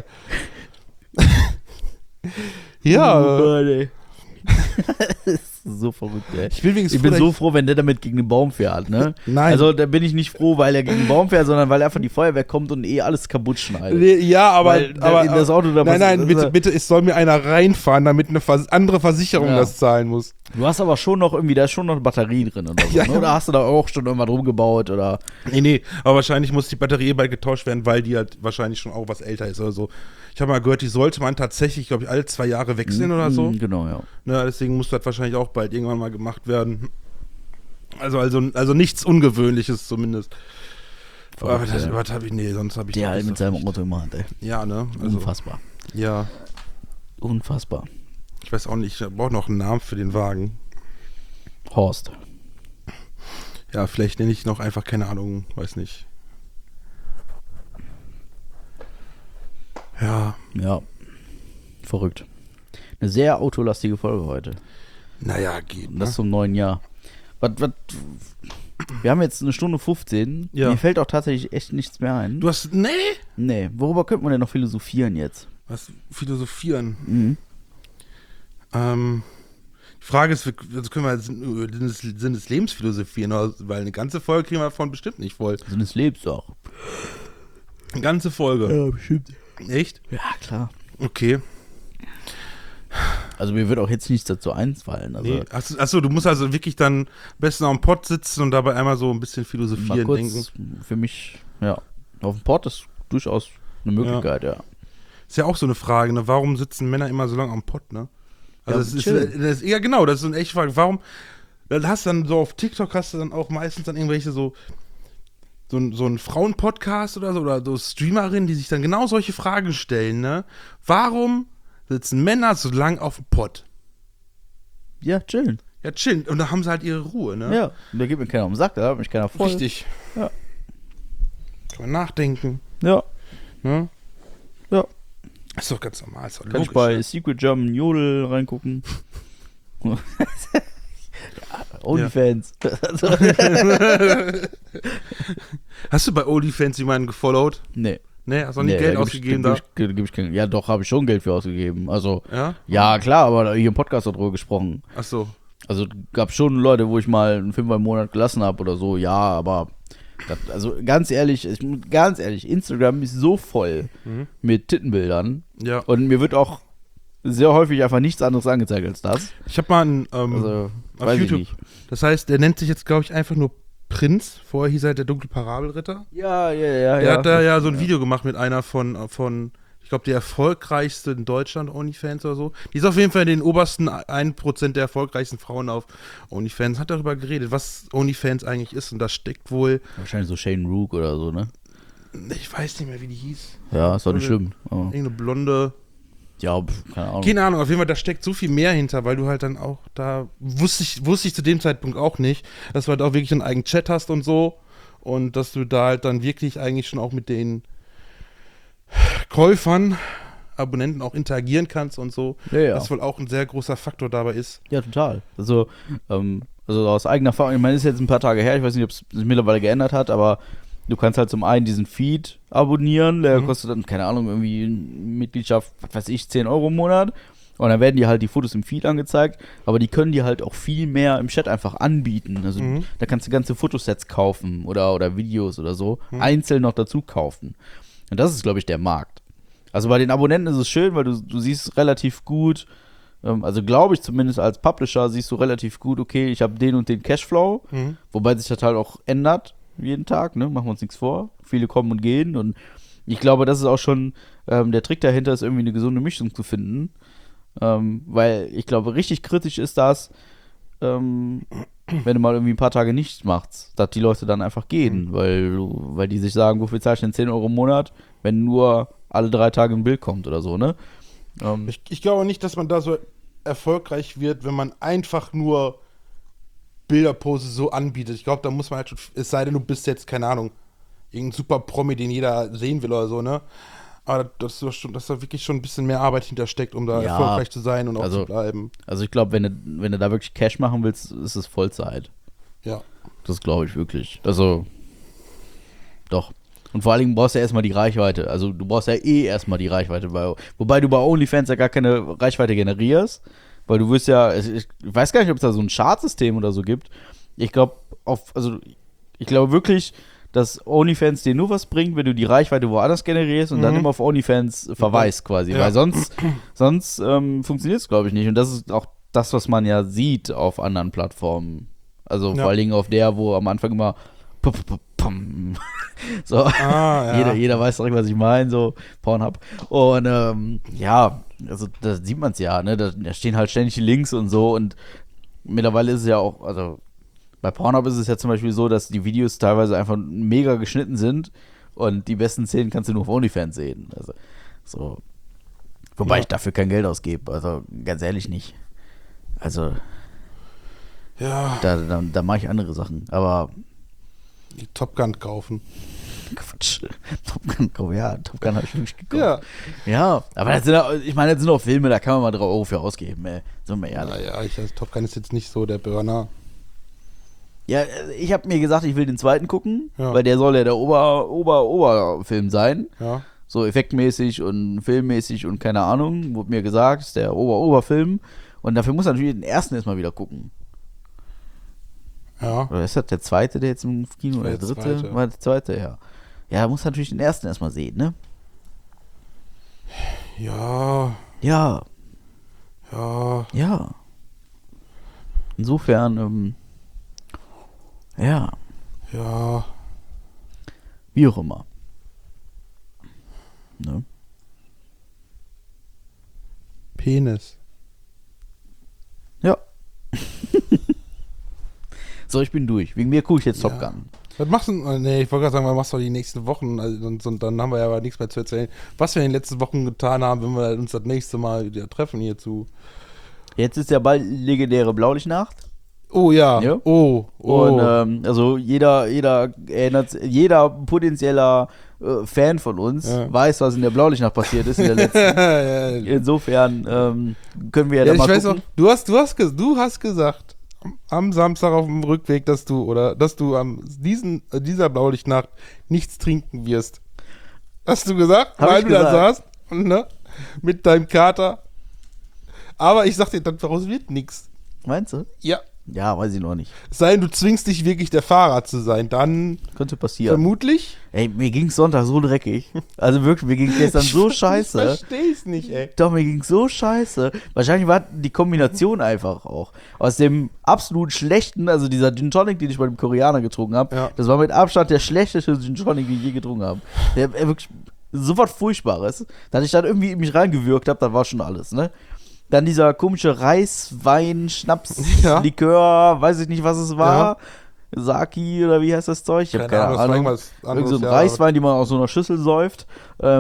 Ja. Das ist so verrückt, ey. Ich bin so froh, wenn der damit gegen den Baum fährt, ne? Nein. Also da bin ich nicht froh, weil er gegen den Baum fährt, sondern weil einfach die Feuerwehr kommt und alles kaputt schneidet. Ja, aber in das Auto da nein, bitte, es soll mir einer reinfahren, damit eine andere Versicherung das zahlen muss. Du hast aber schon noch irgendwie, da ist schon noch eine Batterie drin oder so, ne? Oder hast du da auch schon irgendwas rumgebaut oder? Nee, aber wahrscheinlich muss die Batterie bald getauscht werden, weil die halt wahrscheinlich schon auch was älter ist oder so. Ich habe mal gehört, die sollte man tatsächlich, glaube ich, alle 2 Jahre wechseln oder so. Genau, ja. Ne, deswegen muss das wahrscheinlich auch bald irgendwann mal gemacht werden. Also nichts Ungewöhnliches zumindest. Aber sonst habe ich der halt mit seinem Automat, ey. Ja, ne? Also, unfassbar. Ja. Unfassbar. Ich weiß auch nicht, ich brauche noch einen Namen für den Wagen. Horst. Ja, vielleicht nenne ich noch einfach, keine Ahnung, weiß nicht. Ja. Ja. Verrückt. Eine sehr autolastige Folge heute. Naja, geht. Und das zum neuen Jahr. Wir haben jetzt 1:15. Ja. Mir fällt auch tatsächlich echt nichts mehr ein. Du hast. Nee? Nee. Worüber könnte man denn noch philosophieren jetzt? Was? Philosophieren? Die Frage ist, jetzt können wir Sinn des Lebens philosophieren, weil eine ganze Folge kriegen wir davon bestimmt nicht voll. Sinn des Lebens doch. Eine ganze Folge. Ja, bestimmt. Echt? Ja, klar. Okay. Also mir wird auch jetzt nichts dazu einfallen. Also Nee. Achso, du musst also wirklich dann am besten auf dem Pott sitzen und dabei einmal so ein bisschen mal philosophieren, kurz denken. für mich, ja, auf dem Port ist durchaus eine Möglichkeit, ja. Ist ja auch so eine Frage, ne? Warum sitzen Männer immer so lange am Pott, ne? Also Ja, ja genau, das ist eine echte Frage. Warum, dann hast du dann so auf TikTok hast du dann auch meistens dann irgendwelche so ein Frauen-Podcast oder so Streamerinnen, die sich dann genau solche Fragen stellen, ne? Warum sitzen Männer so lang auf dem Pott? Ja, chillen. Ja, chillen. Und da haben sie halt ihre Ruhe, ne? Ja, da geht mir keiner um den Sack, da hat mich keiner voll. Richtig. Ja. Kann man nachdenken, Ja, ne? ja. Ist doch ganz normal, ist doch Kann logisch. ich bei Secret German Jodel reingucken. Ja, Onlyfans. Also, Hast du bei OnlyFans jemanden gefollowt? nee. Nee, hast du noch nie Geld ausgegeben da? Ja, doch, habe ich schon Geld für ausgegeben. Also, Ja? ja, klar, aber hier im Podcast hat drüber gesprochen. Ach so. Also, gab schon Leute, wo ich mal einen Fünfer im Monat gelassen habe oder so, ja, aber also ganz ehrlich, Instagram ist so voll mit Tittenbildern Ja. und mir wird auch sehr häufig einfach nichts anderes angezeigt als das. Ich habe mal einen, Also, auf weiß YouTube, ich nicht. das heißt, der nennt sich jetzt, glaube ich, einfach nur Prinz. Vorher hieß er der dunkle Parabelritter. Ja. Der hat da ja so ein Video gemacht mit einer von ich glaube, der erfolgreichste in Deutschland, OnlyFans oder so. Die ist auf jeden Fall in den obersten 1% der erfolgreichsten Frauen auf OnlyFans. Hat darüber geredet, was OnlyFans eigentlich ist. Und da steckt wohl, Wahrscheinlich so Shane Rook oder so, ne? ich weiß nicht mehr, wie die hieß. Ja, ist doch nicht schlimm. Aber, Irgendeine blonde. ja, keine Ahnung. Keine Ahnung, auf jeden Fall, da steckt so viel mehr hinter, weil du halt dann auch da, wusste ich zu dem Zeitpunkt auch nicht, dass du halt auch wirklich einen eigenen Chat hast und so und dass du da halt dann wirklich eigentlich schon auch mit den Käufern, Abonnenten auch interagieren kannst und so, Ja. was wohl auch ein sehr großer Faktor dabei ist. Ja, total. Also aus eigener Erfahrung, ich meine, es ist jetzt ein paar Tage her, ich weiß nicht, ob es sich mittlerweile geändert hat, aber du kannst halt zum einen diesen Feed abonnieren, der kostet dann, keine Ahnung, irgendwie eine Mitgliedschaft, was weiß ich, 10 Euro im Monat. Und dann werden dir halt die Fotos im Feed angezeigt, aber die können dir halt auch viel mehr im Chat einfach anbieten. Also da kannst du ganze Fotosets kaufen oder Videos oder so, einzeln noch dazu kaufen. Und das ist, glaube ich, der Markt. Also bei den Abonnenten ist es schön, weil du siehst relativ gut, also glaube ich zumindest als Publisher, siehst du relativ gut, okay, ich habe den und den Cashflow, wobei sich das halt auch ändert jeden Tag, ne? Machen wir uns nichts vor. Viele kommen und gehen und ich glaube, das ist auch schon der Trick dahinter, ist irgendwie eine gesunde Mischung zu finden. Weil ich glaube, richtig kritisch ist das, wenn du mal irgendwie ein paar Tage nichts machst, dass die Leute dann einfach gehen, weil die sich sagen, wofür zahlst du denn 10 Euro im Monat, wenn nur alle 3 Tage ein Bild kommt oder so, ne? Ich glaube nicht, dass man da so erfolgreich wird, wenn man einfach nur Bilderpose so anbietet. Ich glaube, da muss man halt schon, es sei denn, du bist jetzt, keine Ahnung, irgendein super Promi, den jeder sehen will oder so, ne? Aber dass da wirklich schon ein bisschen mehr Arbeit hintersteckt, um da Ja, erfolgreich zu sein und auch also- zu bleiben. Also ich glaube, wenn du da wirklich Cash machen willst, ist es Vollzeit. Ja. Das glaube ich wirklich. Also, doch. Und vor allen Dingen brauchst du ja erstmal die Reichweite. Also du brauchst ja erstmal die Reichweite. Wobei du bei OnlyFans ja gar keine Reichweite generierst. Weil du wirst ja, ich weiß gar nicht, ob es da so ein Chartsystem oder so gibt. Ich glaube wirklich, dass OnlyFans dir nur was bringt, wenn du die Reichweite woanders generierst und dann immer auf OnlyFans verweist quasi. Ja. Weil sonst funktioniert es, glaube ich, nicht. Und das ist auch das, was man ja sieht auf anderen Plattformen. Also Ja. vor allen Dingen auf der, wo am Anfang immer so, Ja. jeder weiß direkt, was ich meine, so Pornhub. Und ja, also da sieht man es ja, ne? Da stehen halt ständig die Links und so und mittlerweile ist es ja auch, also bei Pornhub ist es ja zum Beispiel so, dass die Videos teilweise einfach mega geschnitten sind und die besten Szenen kannst du nur auf OnlyFans sehen. Also so. Wobei Ja. ich dafür kein Geld ausgebe, also ganz ehrlich nicht. Also Ja, da mache ich andere Sachen, aber die Top Gun kaufen. Quatsch. Top Gun habe ich wirklich gekauft. Ja. Ja, aber das sind auch Filme, da kann man mal 3 Euro für ausgeben, ey. Sind wir ehrlich. Naja, Top Gun ist jetzt nicht so der Burner. Ja, ich habe mir gesagt, ich will den zweiten gucken, Ja. weil der soll ja der Oberfilm sein. Ja. So effektmäßig und filmmäßig und keine Ahnung, wurde mir gesagt, ist der Oberfilm. Und dafür muss er natürlich den ersten erstmal wieder gucken. Ja. Oder ist das der zweite, der jetzt im Kino, oder der dritte? Zweite. War der zweite, ja. Ja, er muss natürlich den ersten erstmal sehen, ne? Ja. Ja, Ja. ja. Insofern, ja, Ja. wie auch immer. Ne? Penis. Ja. So, ich bin durch. Wegen mir gucke ich jetzt Top Ja. Gun. Was machst du? Nee, ich wollte gerade sagen, was machst du die nächsten Wochen? Also, und dann haben wir ja aber nichts mehr zu erzählen. Was wir in den letzten Wochen getan haben, wenn wir uns das nächste Mal wieder treffen hierzu. Jetzt ist ja bald legendäre Blaulichtnacht. Oh ja. Ja. Oh. Und also jeder erinnert, jeder potenzieller Fan von uns weiß, was in der Blaulichtnacht passiert ist in der letzten. ja. Insofern können wir ja, Ja, da ich mal weiß gucken. auch, du hast gesagt am Samstag auf dem Rückweg, dass du dieser Blaulichtnacht nichts trinken wirst. Hast du gesagt? Hab weil ich du da gesagt. saßt, ne? Mit deinem Kater. Aber ich sag dir, daraus wird nichts. Meinst du? Ja. Ja, weiß ich noch nicht. Es sei denn, du zwingst dich wirklich, der Fahrer zu sein. Dann Könnte passieren. vermutlich. Ey, mir ging's Sonntag so dreckig. Also wirklich, mir ging's gestern so scheiße. Ich versteh's nicht, ey. Doch, mir ging's so scheiße. Wahrscheinlich war die Kombination einfach auch. Aus dem absolut schlechten, also dieser Gin Tonic, den ich bei dem Koreaner getrunken habe, Ja. das war mit Abstand der schlechteste Gin Tonic, den ich je getrunken habe. Der wirklich so was Furchtbares. Dass ich dann irgendwie in mich reingewürgt habe, das war schon alles, ne? Dann dieser komische Reis, Wein, Schnaps, Ja. Likör, weiß ich nicht, was es war. Saki oder wie heißt das Zeug? Ich habe keine das war Ahnung. irgendwas Irgend so ein ja, Reiswein, die man aus so einer Schüssel säuft.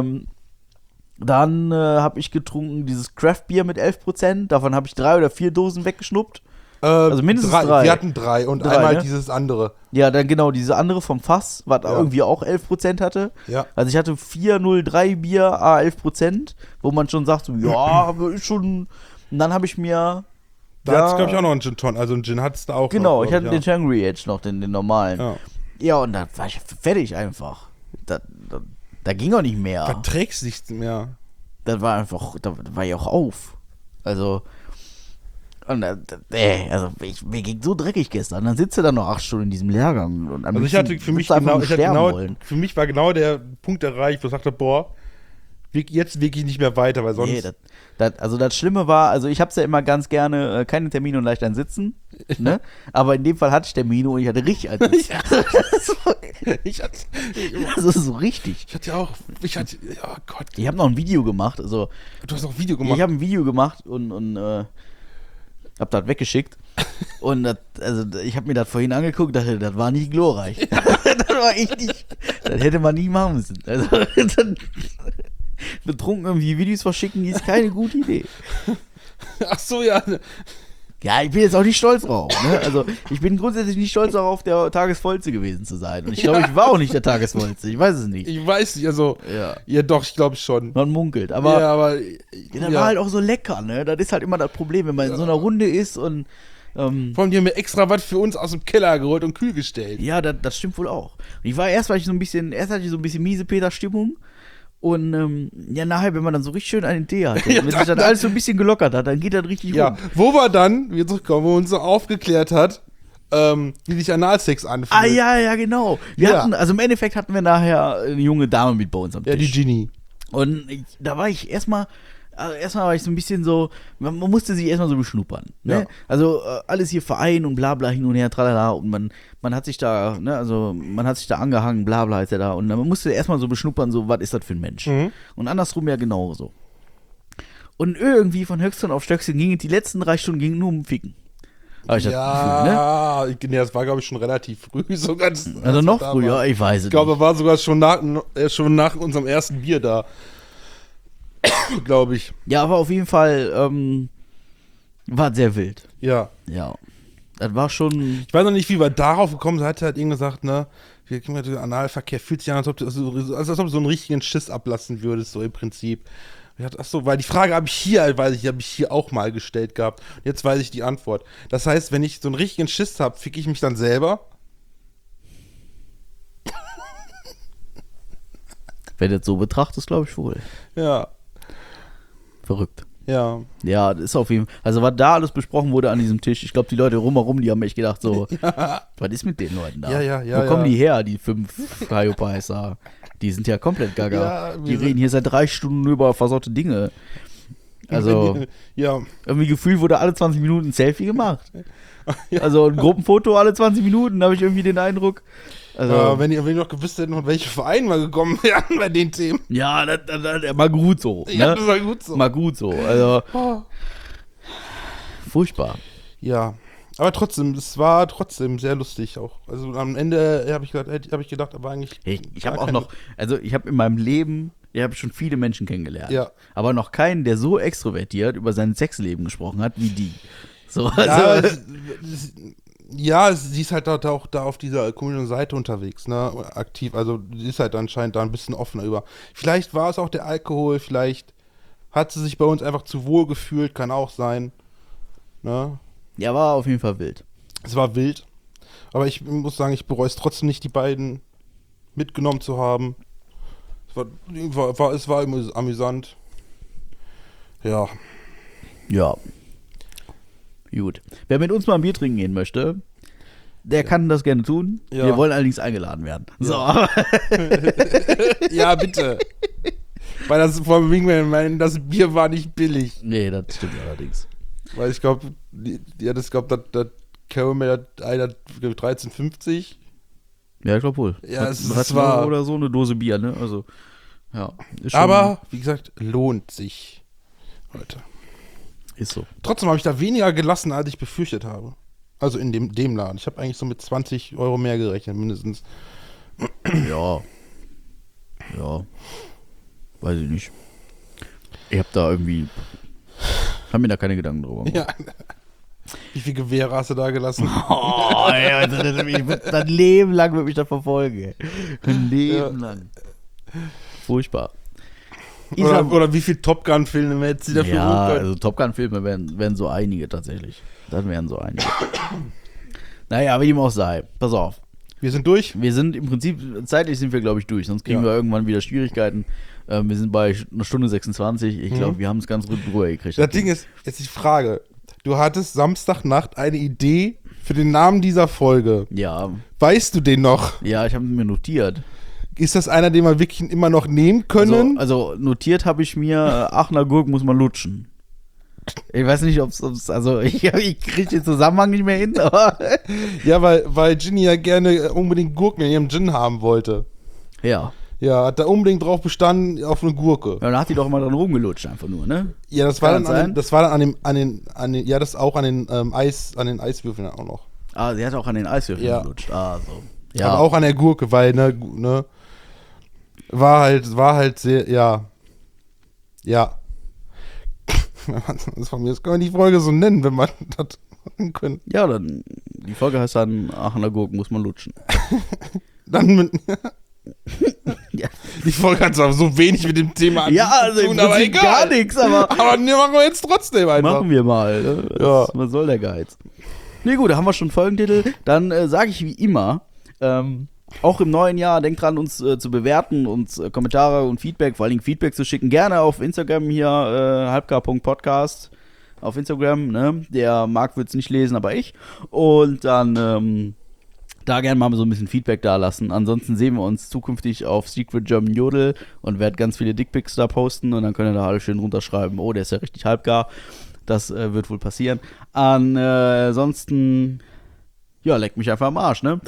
Dann habe ich getrunken dieses Craft-Bier mit 11%. Davon habe ich 3 oder 4 Dosen weggeschnuppt. Also mindestens 3. Wir hatten 3 und 3, einmal ne? dieses andere. Ja, dann genau, diese andere vom Fass, was Ja. irgendwie auch 11% hatte. Ja. Also ich hatte 403 Bier, 11%, wo man schon sagt, so, ja, aber ist schon. Und dann habe ich mir. Da hat's, glaube ich, auch noch einen Gin Ton. Also einen Gin hat's da auch Genau, noch. ich hatte glaub den Shangri Edge noch, den normalen. Ja. Ja, und dann war ich fertig einfach. Da ging auch nicht mehr. Verträgst nichts mehr. Das war einfach, da war ich auch auf. Also, und mir ging so dreckig gestern. Dann sitzt du da noch 8 Stunden in diesem Lehrgang. Und Also ich hatte für mich für mich war genau der Punkt erreicht, wo ich sagte, boah, jetzt wirklich nicht mehr weiter, weil sonst. Nee, das Schlimme war, also ich hab's ja immer ganz gerne, keine Termine und leicht ein Sitzen, ne? Aber in dem Fall hatte ich Termine und ich hatte richtig ein Sitzen. ich hatte Also so richtig. oh Gott, Ich habe noch ein Video gemacht, also du hast noch ein Video gemacht. ich habe ein Video gemacht und hab das weggeschickt. Und ich habe mir das vorhin angeguckt, dachte, das war nicht glorreich. Das war echt nicht. Das hätte man nie machen müssen. Also, betrunken irgendwie Videos verschicken, ist keine gute Idee. Ach so, ja. Ja, ich bin jetzt auch nicht stolz drauf. Ne? Also, ich bin grundsätzlich nicht stolz darauf, der Tagesvollste gewesen zu sein. Und ich glaube, ich war auch nicht der Tagesvollste. Ich weiß es nicht. Ich weiß nicht, also. Ja. Ja, doch, ich glaube schon. Man munkelt. Aber ja, aber. das war halt auch so lecker, ne? Das ist halt immer das Problem, wenn man in so einer Runde ist und. Vor allem, die haben mir extra was für uns aus dem Keller geholt und kühl gestellt. Ja, das stimmt wohl auch. Und ich war erst hatte ich so ein bisschen miese Peter-Stimmung. Und ja, nachher, wenn man dann so richtig schön einen Tee hat, wenn sich dann alles so ein bisschen gelockert hat, dann geht das richtig Ja, rum. wo wir dann, wie zurückkommen, wo uns so aufgeklärt hat, wie sich Analsex anfühlt. Ah, ja, genau. Ja. Also im Endeffekt hatten wir nachher eine junge Dame mit bei uns am Tisch. Ja, die Genie. Und da war ich erstmal war ich so ein bisschen so, man musste sich erstmal so beschnuppern. Ne? Ja. Also alles hier Verein und bla bla hin und her, tralala. Und man hat sich da, ne, also man hat sich da angehangen, bla bla etc. Und man musste erstmal so beschnuppern, so, was ist das für ein Mensch? Mhm. Und andersrum ja genauso. Und irgendwie von Höchstchen auf Stöckchen ging die letzten 3 Stunden ging nur um Ficken. Hab ich das Gefühl, ne? Ja, nee, das war, glaube ich, schon relativ früh. So ganz, Also als noch wir da früher, waren. ich weiß es Ich glaube, nicht. er war sogar schon nach unserem ersten Bier da. Glaube ich. Ja, aber auf jeden Fall war sehr wild. Ja. Ja. Das war schon. Ich weiß noch nicht, wie wir darauf gekommen sind. Hat halt irgendwie gesagt, ne, wir kriegen ja Analverkehr, fühlt sich an, als ob du so einen richtigen Schiss ablassen würdest, so im Prinzip. Ich dachte, ach so, weil die Frage habe ich hier auch mal gestellt gehabt. Jetzt weiß ich die Antwort. Das heißt, wenn ich so einen richtigen Schiss habe, fick ich mich dann selber? Wenn du das so betrachtest, glaube ich wohl. Ja. Verrückt. Ja. Ja, das ist auf jeden Fall. Also, was da alles besprochen wurde an diesem Tisch, ich glaube, die Leute rumherum, die haben echt gedacht, so, was ist mit den Leuten da? Ja. Wo kommen die her, die 5 Hyopies da? Die sind ja komplett gaga. Ja, die reden hier seit 3 Stunden über versaute Dinge. Also, Ja. irgendwie gefühlt wurde alle 20 Minuten ein Selfie gemacht. Also, ein Gruppenfoto alle 20 Minuten, da habe ich irgendwie den Eindruck. Also, Wenn ihr noch gewusst hätten, von welchem Verein wir gekommen wären bei den Themen. ja, das mal gut so. Ne? Ja, das war gut so. Mal gut so. Also, Oh. furchtbar. Ja. Aber trotzdem, es war trotzdem sehr lustig auch. Also am Ende habe ich gedacht, aber eigentlich. Ich habe gar auch keine- noch, also ich habe in meinem Leben, ich habe schon viele Menschen kennengelernt. Ja. Aber noch keinen, der so extrovertiert über sein Sexleben gesprochen hat wie die. So, Ja, also, sie ist halt auch da auf dieser komischen Seite unterwegs, ne? Aktiv. Also sie ist halt anscheinend da ein bisschen offener über. Vielleicht war es auch der Alkohol, vielleicht hat sie sich bei uns einfach zu wohl gefühlt, kann auch sein. Ne? ja, war auf jeden Fall wild. Es war wild. Aber ich muss sagen, ich bereue es trotzdem nicht, die beiden mitgenommen zu haben. Es war amüsant. Ja. Ja. Gut. Wer mit uns mal ein Bier trinken gehen möchte, der kann das gerne tun. Ja. Wir wollen allerdings eingeladen werden. So, Ja, bitte. Weil das vor wegen das Bier war nicht billig. nee, das stimmt allerdings. Weil ich glaube, das Caramel hat einer 13,50. Ja, ich glaube wohl. Ja, Hat- es hat war- oder so eine Dose Bier, ne? Also, ja. Ist schon- Aber, wie gesagt, lohnt sich. Leute. Ist so. Trotzdem habe ich da weniger gelassen, als ich befürchtet habe. Also in dem Laden. Ich habe eigentlich so mit 20 Euro mehr gerechnet, mindestens. Ja. Ja. Weiß ich nicht. Ich hab da irgendwie. Hab mir da keine Gedanken drüber gemacht. Ja. Wie viel Gewehre hast du da gelassen? Oh, ja, das Leben lang wird mich das verfolgen. Ein Leben lang. Furchtbar. Oder wie viel Top Gun-Filme hätten sie dafür ja, holen können? also Top Gun-Filme wären so einige tatsächlich. Das wären so einige. Naja, wie dem auch sei. Pass auf. Wir sind durch. Wir sind im Prinzip, zeitlich sind wir, glaube ich, durch. Sonst kriegen Ja. wir irgendwann wieder Schwierigkeiten. Wir sind bei einer Stunde 26. Ich glaube, wir haben es ganz gut gekriegt. Das Ding ist, jetzt die Frage. Du hattest Samstagnacht eine Idee für den Namen dieser Folge. Ja, Weißt du den noch? ja, ich habe mir notiert. Ist das einer, den wir wirklich immer noch nehmen können? Also notiert habe ich mir, Aachener Gurk muss man lutschen. Ich weiß nicht, ob es, also ich kriege den Zusammenhang nicht mehr hin, aber Ja, weil Ginny ja gerne unbedingt Gurken in ihrem Gin haben wollte. ja. Ja, hat da unbedingt drauf bestanden auf eine Gurke. Ja, dann hat die doch immer dran rumgelutscht einfach nur, ne? Ja, das war Kann dann das an den, ja, das auch an den an den Eiswürfeln auch noch. Ah, sie hat auch an den Eiswürfeln Ja. gelutscht. Ah, so. Ja. Aber auch an der Gurke, weil, ne, war halt sehr, ja. Das von mir, das kann man die Folge so nennen, wenn man das machen können. Ja, dann, die Folge heißt dann, Aachener Gurk muss man lutschen. Dann mit, Ja, die Folge hat zwar so wenig mit dem Thema an ja sich also zu im tun, aber Prinzip egal. gar nichts, aber Aber ne, machen wir jetzt trotzdem einfach. machen wir mal. Ne? Ja. Was soll der Geiz? Nee, gut, da haben wir schon Folgentitel. Dann sage ich wie immer, auch im neuen Jahr, denkt dran, uns zu bewerten, uns Kommentare und Feedback, vor allen Dingen Feedback zu schicken. Gerne auf Instagram hier, halbgar.podcast auf Instagram. Ne? Der Marc wird es nicht lesen, aber ich. Und dann da gerne mal so ein bisschen Feedback da lassen. Ansonsten sehen wir uns zukünftig auf Secret German Jodel und werde ganz viele Dickpics da posten und dann könnt ihr da alle schön runterschreiben, oh, der ist ja richtig halbgar. Das wird wohl passieren. Ansonsten, ja, leck mich einfach am Arsch, ne?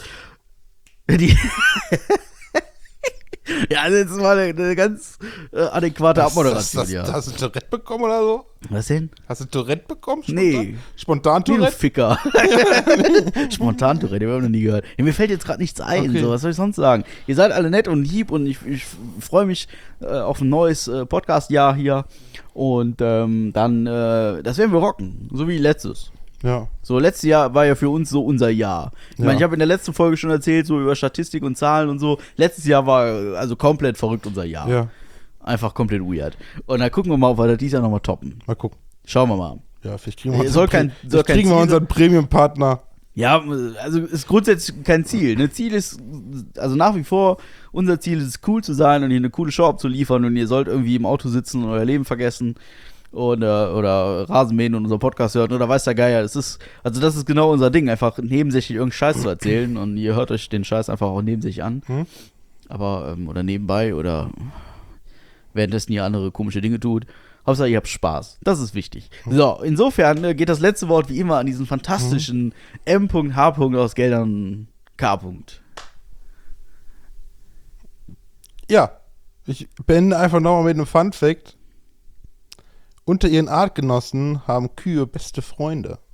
Ja, also jetzt mal eine ganz adäquate Abmoderation, ja. Hast du Tourette bekommen oder so? Was denn? Hast du Tourette bekommen? Nee. Spontan Du Tourette? Ficker. Spontan Tourette, den habe ich noch nie gehört. Ja, mir fällt jetzt gerade nichts ein, Okay. so, was soll ich sonst sagen? Ihr seid alle nett und lieb und ich freue mich auf ein neues Podcast-Jahr hier und dann, das werden wir rocken, so wie letztes. Ja. So, letztes Jahr war ja für uns so unser Jahr. Ich meine, Ja. ich habe in der letzten Folge schon erzählt, so über Statistik und Zahlen und so. Letztes Jahr war also komplett verrückt unser Jahr. Ja. Einfach komplett weird. Und dann gucken wir mal, ob wir das dieses Jahr nochmal toppen. Mal gucken. Schauen wir mal. Ja, vielleicht kriegen wir, Soll kein vielleicht kriegen wir Ziel- unseren Premium-Partner. Ja, also ist grundsätzlich kein Ziel. Ne? Ziel ist, also nach wie vor, unser Ziel ist es, cool zu sein und hier eine coole Show abzuliefern und ihr sollt irgendwie im Auto sitzen und euer Leben vergessen oder Rasenmähen und unseren Podcast hört oder weiß der Geier. Das ist genau unser Ding, einfach nebensächlich irgendeinen Scheiß zu erzählen und ihr hört euch den Scheiß einfach auch neben sich an. Aber, oder nebenbei oder währenddessen ihr andere komische Dinge tut. Hauptsache, ihr habt Spaß. Das ist wichtig. So, insofern geht das letzte Wort wie immer an diesen fantastischen M.H. aus Geldern K. Ja, ich beende einfach nochmal mit einem Fun-Fact. Unter ihren Artgenossen haben Kühe beste Freunde.